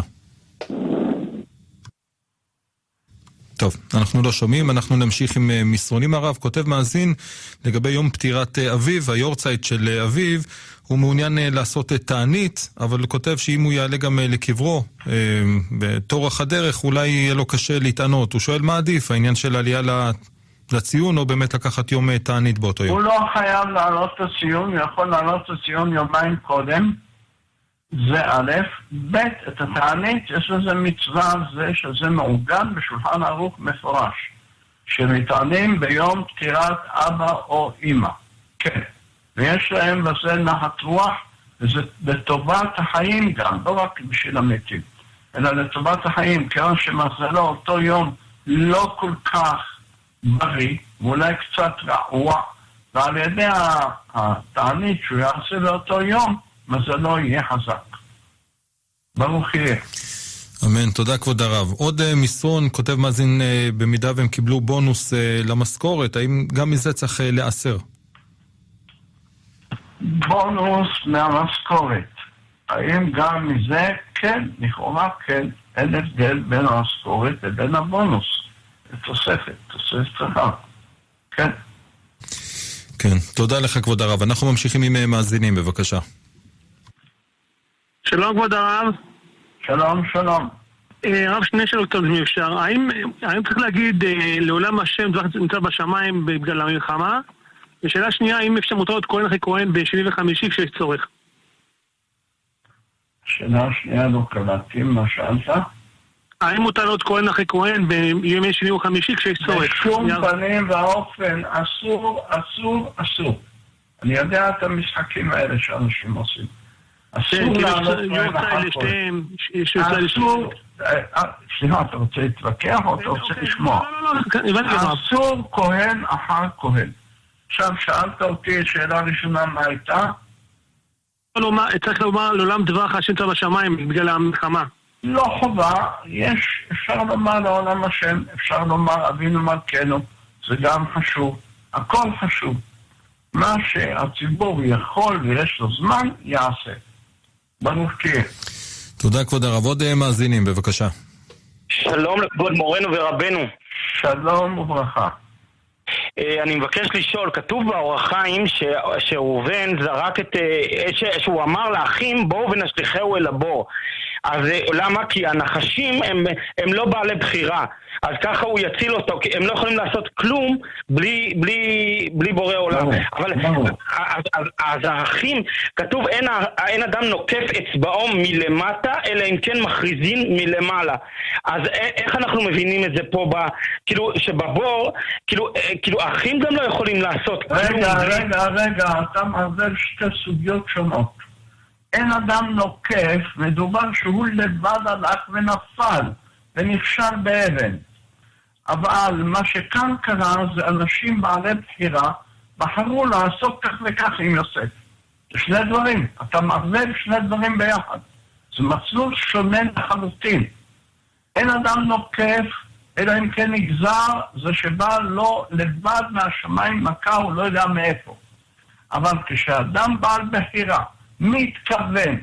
טוב, אנחנו לא שומעים, אנחנו נמשיך עם מסרונים. הרב כותב מאזין לגבי יום פטירת אביו, היורצייט של אביו, הוא מעוניין לעשות תענית, אבל הוא כותב שאם הוא יעלה גם לקברו בתורך הדרך, אולי יהיה לו קשה להתענות. הוא שואל מה עדיף, העניין של עלייה לציון, או באמת לקחת יום תענית באותו יום? הוא לא חייב לעלות לציון, הוא יכול לעלות לציון יומיים קודם, זה א', ב', את התענית, יש לזה מצווה זה שזה מעוגן בשולחן ערוך מפורש, שמתענים ביום פטירת אבא או אמא. כן. ויש להם בזה נחת רוח, וזה לטובת החיים גם, לא רק בשביל המתים, אלא לטובת החיים, כיוון שמזלו אותו יום לא כל כך בריא, ואולי קצת רעוע, ועל ידי התענית שהוא יעשה לאותו יום, מזלו יהיה חזק. ברוך יהיה. אמן, תודה כבוד הרב. עוד uh, מסרון, כותב מאזין, uh, במידה והם קיבלו בונוס uh, למשכורת, האם גם מזה צריך uh, לאסר? בונוס מהמשכורת. האם גם מזה? כן, לכאורה כן. אין הבדל בין המשכורת לבין הבונוס. תוספת, תוספת שכר. כן. כן, תודה לך כבוד הרב. אנחנו ממשיכים עם מאזינים, בבקשה. שלום כבוד הרב. שלום, שלום. רב, שני שאלות אם אפשר. האם, האם צריך להגיד לעולם השם דבר נמצא בשמיים בגלל המלחמה? ושאלה שנייה, האם אפשר מותר להיות כהן אחרי כהן בשני וחמישי כשיש צורך? שאלה שנייה לא קלטתי, מה שאלת? האם מותר להיות כהן אחרי כהן בימי שני וחמישי כשיש צורך? בשום פנים ואופן, אסור, אסור, אסור. אני יודע את המשחקים האלה שאנשים עושים. אסור לעלות כהן אחרי כהן. אסור, סליחה, אתה רוצה להתווכח או אתה רוצה לשמוע? אסור כהן אחר כהן. עכשיו שאלת אותי, שאלה ראשונה מה הייתה? צריך לומר לעולם דבר השם נמצא בשמיים בגלל המלחמה. לא חובה, יש, אפשר לומר לעולם השם, אפשר לומר אבינו מלכנו, זה גם חשוב, הכל חשוב. מה שהציבור יכול ויש לו זמן, יעשה. ברוך תהיה. תודה כבוד הרב. עוד מאזינים, בבקשה. שלום לכבוד מורנו ורבנו. שלום וברכה. אני מבקש לשאול, כתוב באור החיים שראובן זרק את, שהוא אמר לאחים בואו ונשליחהו אל הבור. אז למה? כי הנחשים הם, הם לא בעלי בחירה, אז ככה הוא יציל אותו, כי הם לא יכולים לעשות כלום בלי, בלי, בלי בורא עולם. אבל אז, אז, אז האחים, כתוב אין, אין אדם נוקף אצבעו מלמטה אלא אם כן מכריזים מלמעלה. אז איך אנחנו מבינים את זה פה ב, כאילו שבבור כאילו, כאילו האחים גם לא יכולים לעשות רגע, כלום. רגע, רגע, אתה מעבר שתי סוגיות שונות. אין אדם נוקף, מדובר שהוא לבד הלך ונפל ונכשל באבן. אבל מה שכאן קרה זה אנשים בעלי בחירה בחרו לעשות כך וכך עם יוסף. זה שני דברים, אתה מערבב שני דברים ביחד. זה מסלול שונה לחלוטין. אין אדם נוקף, אלא אם כן נגזר, זה שבא לא לבד מהשמיים מכה, הוא לא יודע מאיפה. אבל כשאדם בעל בחירה מתכוון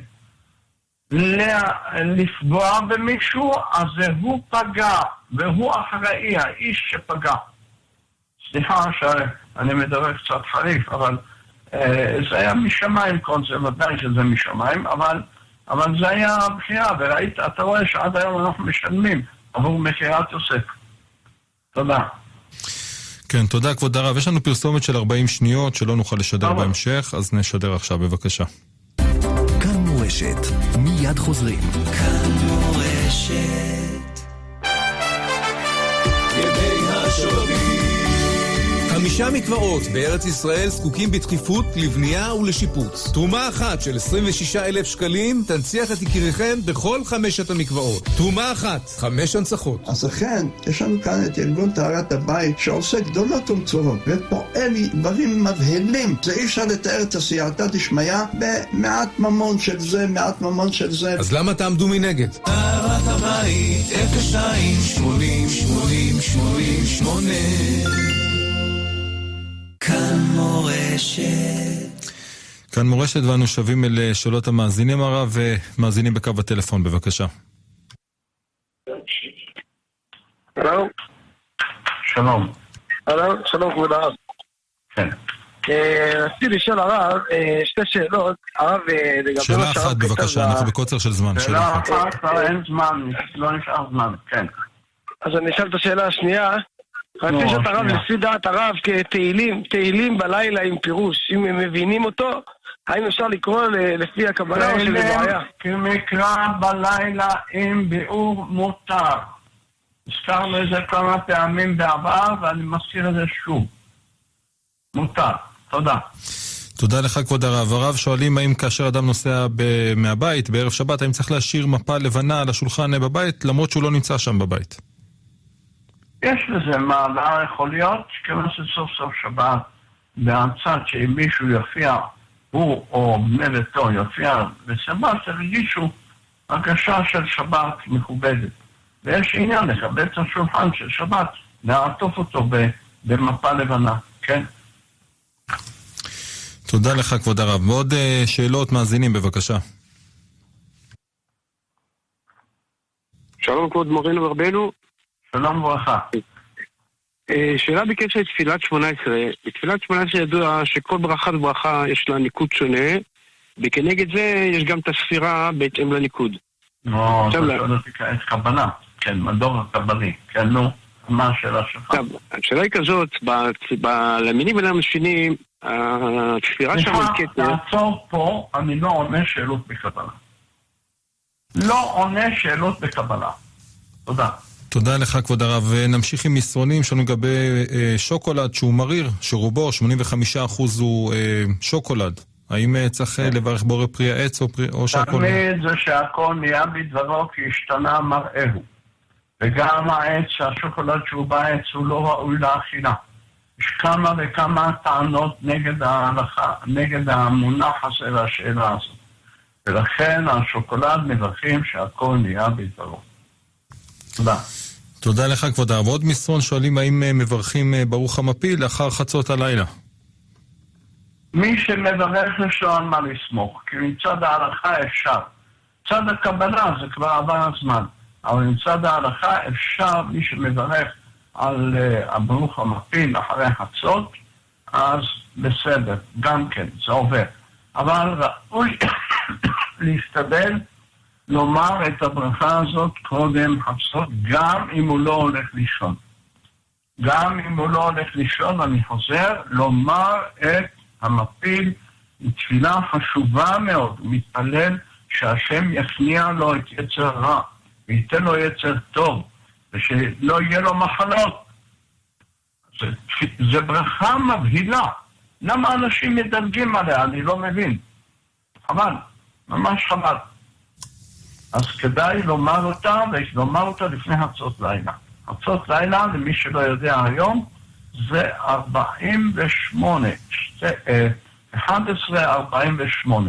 לפגוע במישהו, אז הוא פגע, והוא אחראי, האיש שפגע. סליחה שאני מדבר קצת חריף, אבל אה, זה היה משמיים, כל זה ודאי שזה משמיים, אבל, אבל זה היה בחירה, וראית, אתה רואה שעד היום אנחנו משלמים עבור מחירת יוסף. תודה. כן, תודה כבוד הרב. יש לנו פרסומת של ארבעים שניות שלא נוכל לשדר בהמשך, אז נשדר עכשיו, בבקשה. כאן מורשת, מיד חוזרים. כאן מורשת. ימי השובבים. חמישה מקוואות בארץ ישראל זקוקים בדחיפות לבנייה ולשיפוץ. תרומה אחת של עשרים ושישה אלף שקלים תנציח את יקיריכם בכל חמשת המקוואות. תרומה אחת, חמש הנצחות. אז לכן, יש לנו כאן את ארגון טהרת הבית שעושה גדולות ומצורות ופועל דברים מבהלים. זה אי אפשר לתאר את הסייעתא דשמיא במעט ממון של זה, מעט ממון של זה. אז למה תעמדו מנגד? טהרת הבית, אפס שתיים שמונים שמונים שמונים שמונה. כאן מורשת. כאן מורשת, ואנו שבים אל שאלות המאזינים הרב, ומאזינים בקו הטלפון, בבקשה. הלו? שלום. הלו? שלום כבוד הרב. כן. רציתי לשאול הרב שתי שאלות. הרב, שאלה אחת בבקשה, אנחנו בקוצר של זמן. שאלה אחת, כבר אין זמן, לא נשאר זמן, כן. אז אני אשאל את השאלה השנייה. רציתי לשאול את הרב, לפי דעת הרב, כתהילים, תהילים בלילה עם פירוש, אם הם מבינים אותו, האם אפשר לקרוא לפי הקבלה או שזה בעיה? כמקרא בלילה עם ביאור מותר. הזכרנו את זה כמה פעמים בעבר, ואני מזכיר את זה שוב. מותר. תודה. תודה לך כבוד הרב. הרב, שואלים האם כאשר אדם נוסע ב- מהבית בערב שבת, האם צריך להשאיר מפה לבנה על השולחן בבית, למרות שהוא לא נמצא שם בבית? יש לזה מעלה, יכול להיות, כיוון שסוף סוף שבת, והצד שאם מישהו יופיע, הוא או בני ביתו יופיע בשבת, הרגישו הרגשה של שבת מכובדת. ויש עניין לכבד את השולחן של שבת, לעטוף אותו במפה לבנה, כן? תודה לך כבוד הרב. מאוד uh, שאלות מאזינים, בבקשה. שלום כבוד מורנו ורבנו. שלום וברכה. שאלה בקשר לתפילת שמונה עשרה. בתפילת שמונה עשרה ידוע שכל ברכה וברכה יש לה ניקוד שונה, וכנגד זה יש גם את הספירה בהתאם לניקוד. לא, אתה שואל אותי כעת קבלה. כן, מדור הקבלי. כן, נו, מה השאלה שלך? השאלה היא כזאת, למינים ולמשנים, הספירה שם היא כתר. תעצור פה, אני לא עונה שאלות בקבלה. לא עונה שאלות בקבלה. תודה. תודה לך כבוד הרב. נמשיך עם מסרונים שלנו לגבי אה, שוקולד שהוא מריר, שרובו שמונים וחמישה אחוז הוא אה, שוקולד. האם אה, צריך אה, לברך בורא פרי העץ או, פרי, או שהכל... תמיד זה שהכל נהיה בדברו כי השתנה מראהו. וגם העץ, שהשוקולד שהוא בעץ הוא לא ראוי לאכילה. יש כמה וכמה טענות נגד ההלכה, נגד המונח הזה והשאלה הזאת. ולכן השוקולד מברכים שהכל נהיה בדברו. תודה. תודה לך כבוד הרב. עוד מסרון שואלים האם מברכים ברוך המפיל לאחר חצות הלילה. מי שמברך לשון מה לסמוך, כי מצד ההלכה אפשר. מצד הקבלה זה כבר עבר הזמן, אבל מצד ההלכה אפשר מי שמברך על uh, הברוך המפיל אחרי חצות, אז בסדר, גם כן, זה עובר. אבל ראוי להסתבל לומר את הברכה הזאת קודם חצות, גם אם הוא לא הולך לישון. גם אם הוא לא הולך לישון, אני חוזר, לומר את המפיל, תפילה חשובה מאוד, מתפלל שהשם יכניע לו את יצר רע, וייתן לו יצר טוב, ושלא יהיה לו מחלות. זה, זה ברכה מבהילה. למה אנשים מדלגים עליה? אני לא מבין. חבל, ממש חבל. אז כדאי לומר אותה, ולומר אותה לפני חצות לילה. חצות לילה, למי שלא יודע היום, זה ארבעים ושמונה, אחת עשרה ארבעים ושמונה.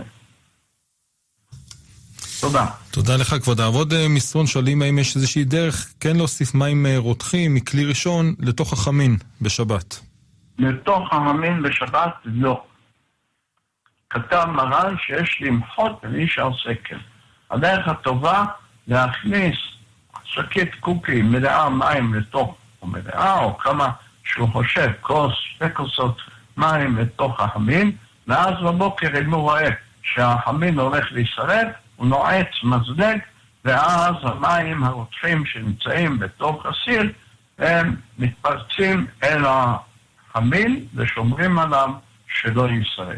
תודה. תודה לך כבוד הרב. עוד מסרון שואלים האם יש איזושהי דרך כן להוסיף מים רותחים מכלי ראשון לתוך החמין בשבת. לתוך החמין בשבת לא. כתב מרן שיש למחות למי שעושה כן. הדרך הטובה להכניס שקית קוקי מלאה מים לתוך, או מלאה, או כמה שהוא חושב, כוס, שתי כוסות מים לתוך החמין, ואז בבוקר אם הוא רואה שהחמין הולך להישרף, הוא נועץ מזלג, ואז המים הרותחים שנמצאים בתוך הסיר, הם מתפרצים אל החמין ושומרים עליו שלא יישרף.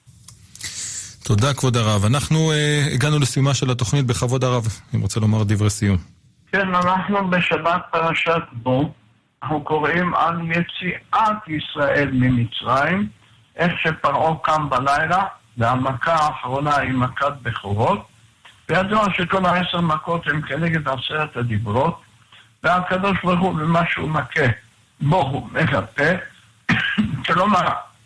תודה כבוד הרב. אנחנו uh, הגענו לסיומה של התוכנית בכבוד הרב. אני רוצה לומר דברי סיום. כן, אנחנו בשבת פרשת בו, אנחנו קוראים על יציאת ישראל ממצרים, איך שפרעה קם בלילה, והמכה האחרונה היא מכת בכורות, וידוע שכל העשר מכות הם כנגד עשרת הדיברות, והקדוש ברוך הוא במה שהוא מכה, בו הוא מגפה, כלומר,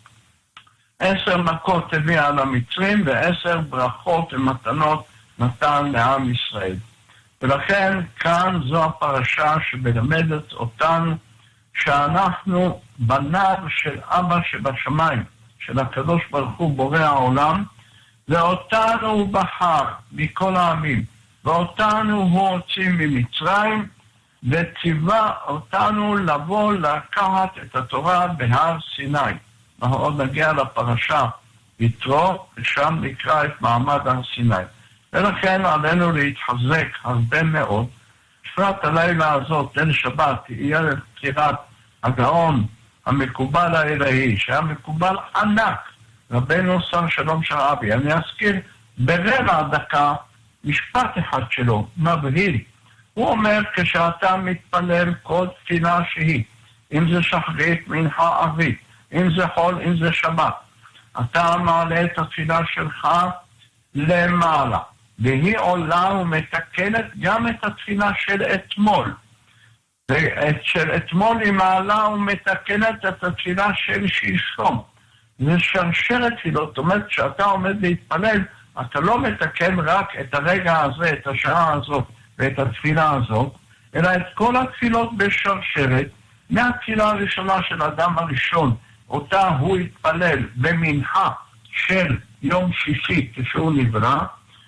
עשר מכות הביא על המצרים, ועשר ברכות ומתנות נתן לעם ישראל. ולכן כאן זו הפרשה שמלמדת אותנו שאנחנו בניו של אבא שבשמיים, של הקדוש ברוך הוא בורא העולם, ואותנו הוא בחר מכל העמים, ואותנו הוא הוציא ממצרים, וציווה אותנו לבוא לקחת את התורה בהר סיני. אנחנו עוד נגיע לפרשה יתרו, ושם נקרא את מעמד הר סיני. ולכן עלינו להתחזק הרבה מאוד. שפת הלילה הזאת, ליל שבת, יהיה לבחירת הגאון המקובל האלוהי, שהיה מקובל ענק, רבנו שר שלום שרעבי. אני אזכיר ברבע דקה משפט אחד שלו, מבהיל. הוא אומר, כשאתה מתפלל כל תפילה שהיא, אם זה שחרית, מנחה ערבית, אם זה חול, אם זה שבת, אתה מעלה את התפילה שלך למעלה, והיא עולה ומתקנת גם את התפילה של אתמול. ואת של אתמול היא מעלה ומתקנת את התפילה של שלשום. זה שרשרת תפילות, זאת אומרת שאתה עומד להתפלל, אתה לא מתקן רק את הרגע הזה, את השעה הזאת ואת התפילה הזאת, אלא את כל התפילות בשרשרת, מהתפילה הראשונה של האדם הראשון, אותה הוא התפלל במנחה של יום שישי כשהוא נברא,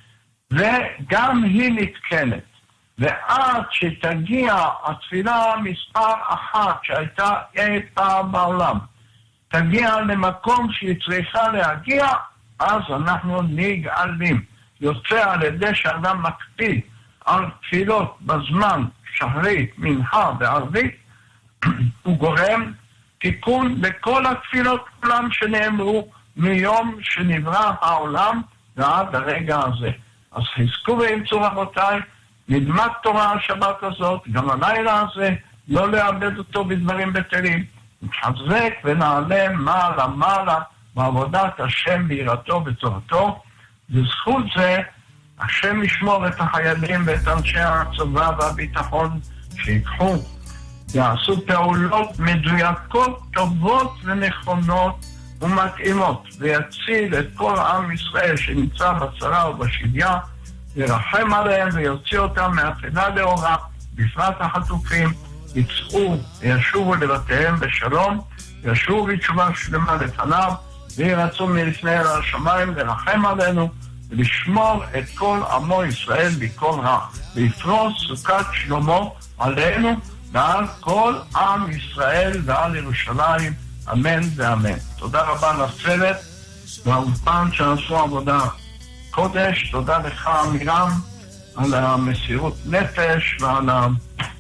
וגם היא נתקנת. ועד שתגיע התפילה מספר אחת שהייתה אי פעם בעולם, תגיע למקום שהיא צריכה להגיע, אז אנחנו נגאלים. יוצא על ידי שאדם מקפיד על תפילות בזמן שחרית, מנחה וערבית, הוא גורם תיקון לכל התפילות כולם שנאמרו מיום שנברא העולם ועד הרגע הזה. אז חזקו ואמצו רבותיי, נלמד תורה השבת הזאת, גם הלילה הזה, לא לאבד אותו בדברים בטלים. נחזק ונעלה מעלה מעלה בעבודת השם ביראתו ותורתו. בזכות זה השם ישמור את החיילים ואת אנשי הצבא והביטחון שיקחו, יעשו פעולות מדויקות, טובות ונכונות ומתאימות, ויציל את כל עם ישראל שנמצא בצרה ובשביה, ירחם עליהם ויוציא אותם מאפלה לאורה, בפרט החטופים, יצאו וישובו לבתיהם בשלום, ישובו בתשובה שלמה לפניו, וירצו מלפני אל השמיים לרחם עלינו, ולשמור את כל עמו ישראל בכל רע, ויפרוס סוכת שלמה עלינו ועל כל עם ישראל ועל ירושלים, אמן ואמן. תודה רבה לצוות והאולפן שעשו עבודה קודש. תודה לך אמירם על המסירות נפש ועל ה...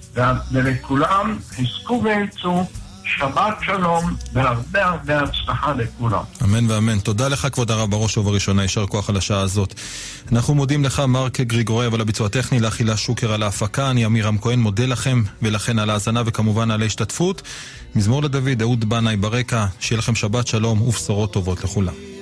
ולכולם חזקו ואמצו, שבת שלום והרבה הרבה הצלחה לכולם. אמן ואמן. תודה לך כבוד הרב בראש ובראשונה, יישר כוח על השעה הזאת. אנחנו מודים לך מרק גריגורייב על הביצוע הטכני, לאכילה שוקר על ההפקה, אני אמירם כהן מודה לכם ולכן על ההאזנה וכמובן על ההשתתפות. מזמור לדוד, אהוד בנאי ברקע, שיהיה לכם שבת שלום ובשורות טובות לכולם.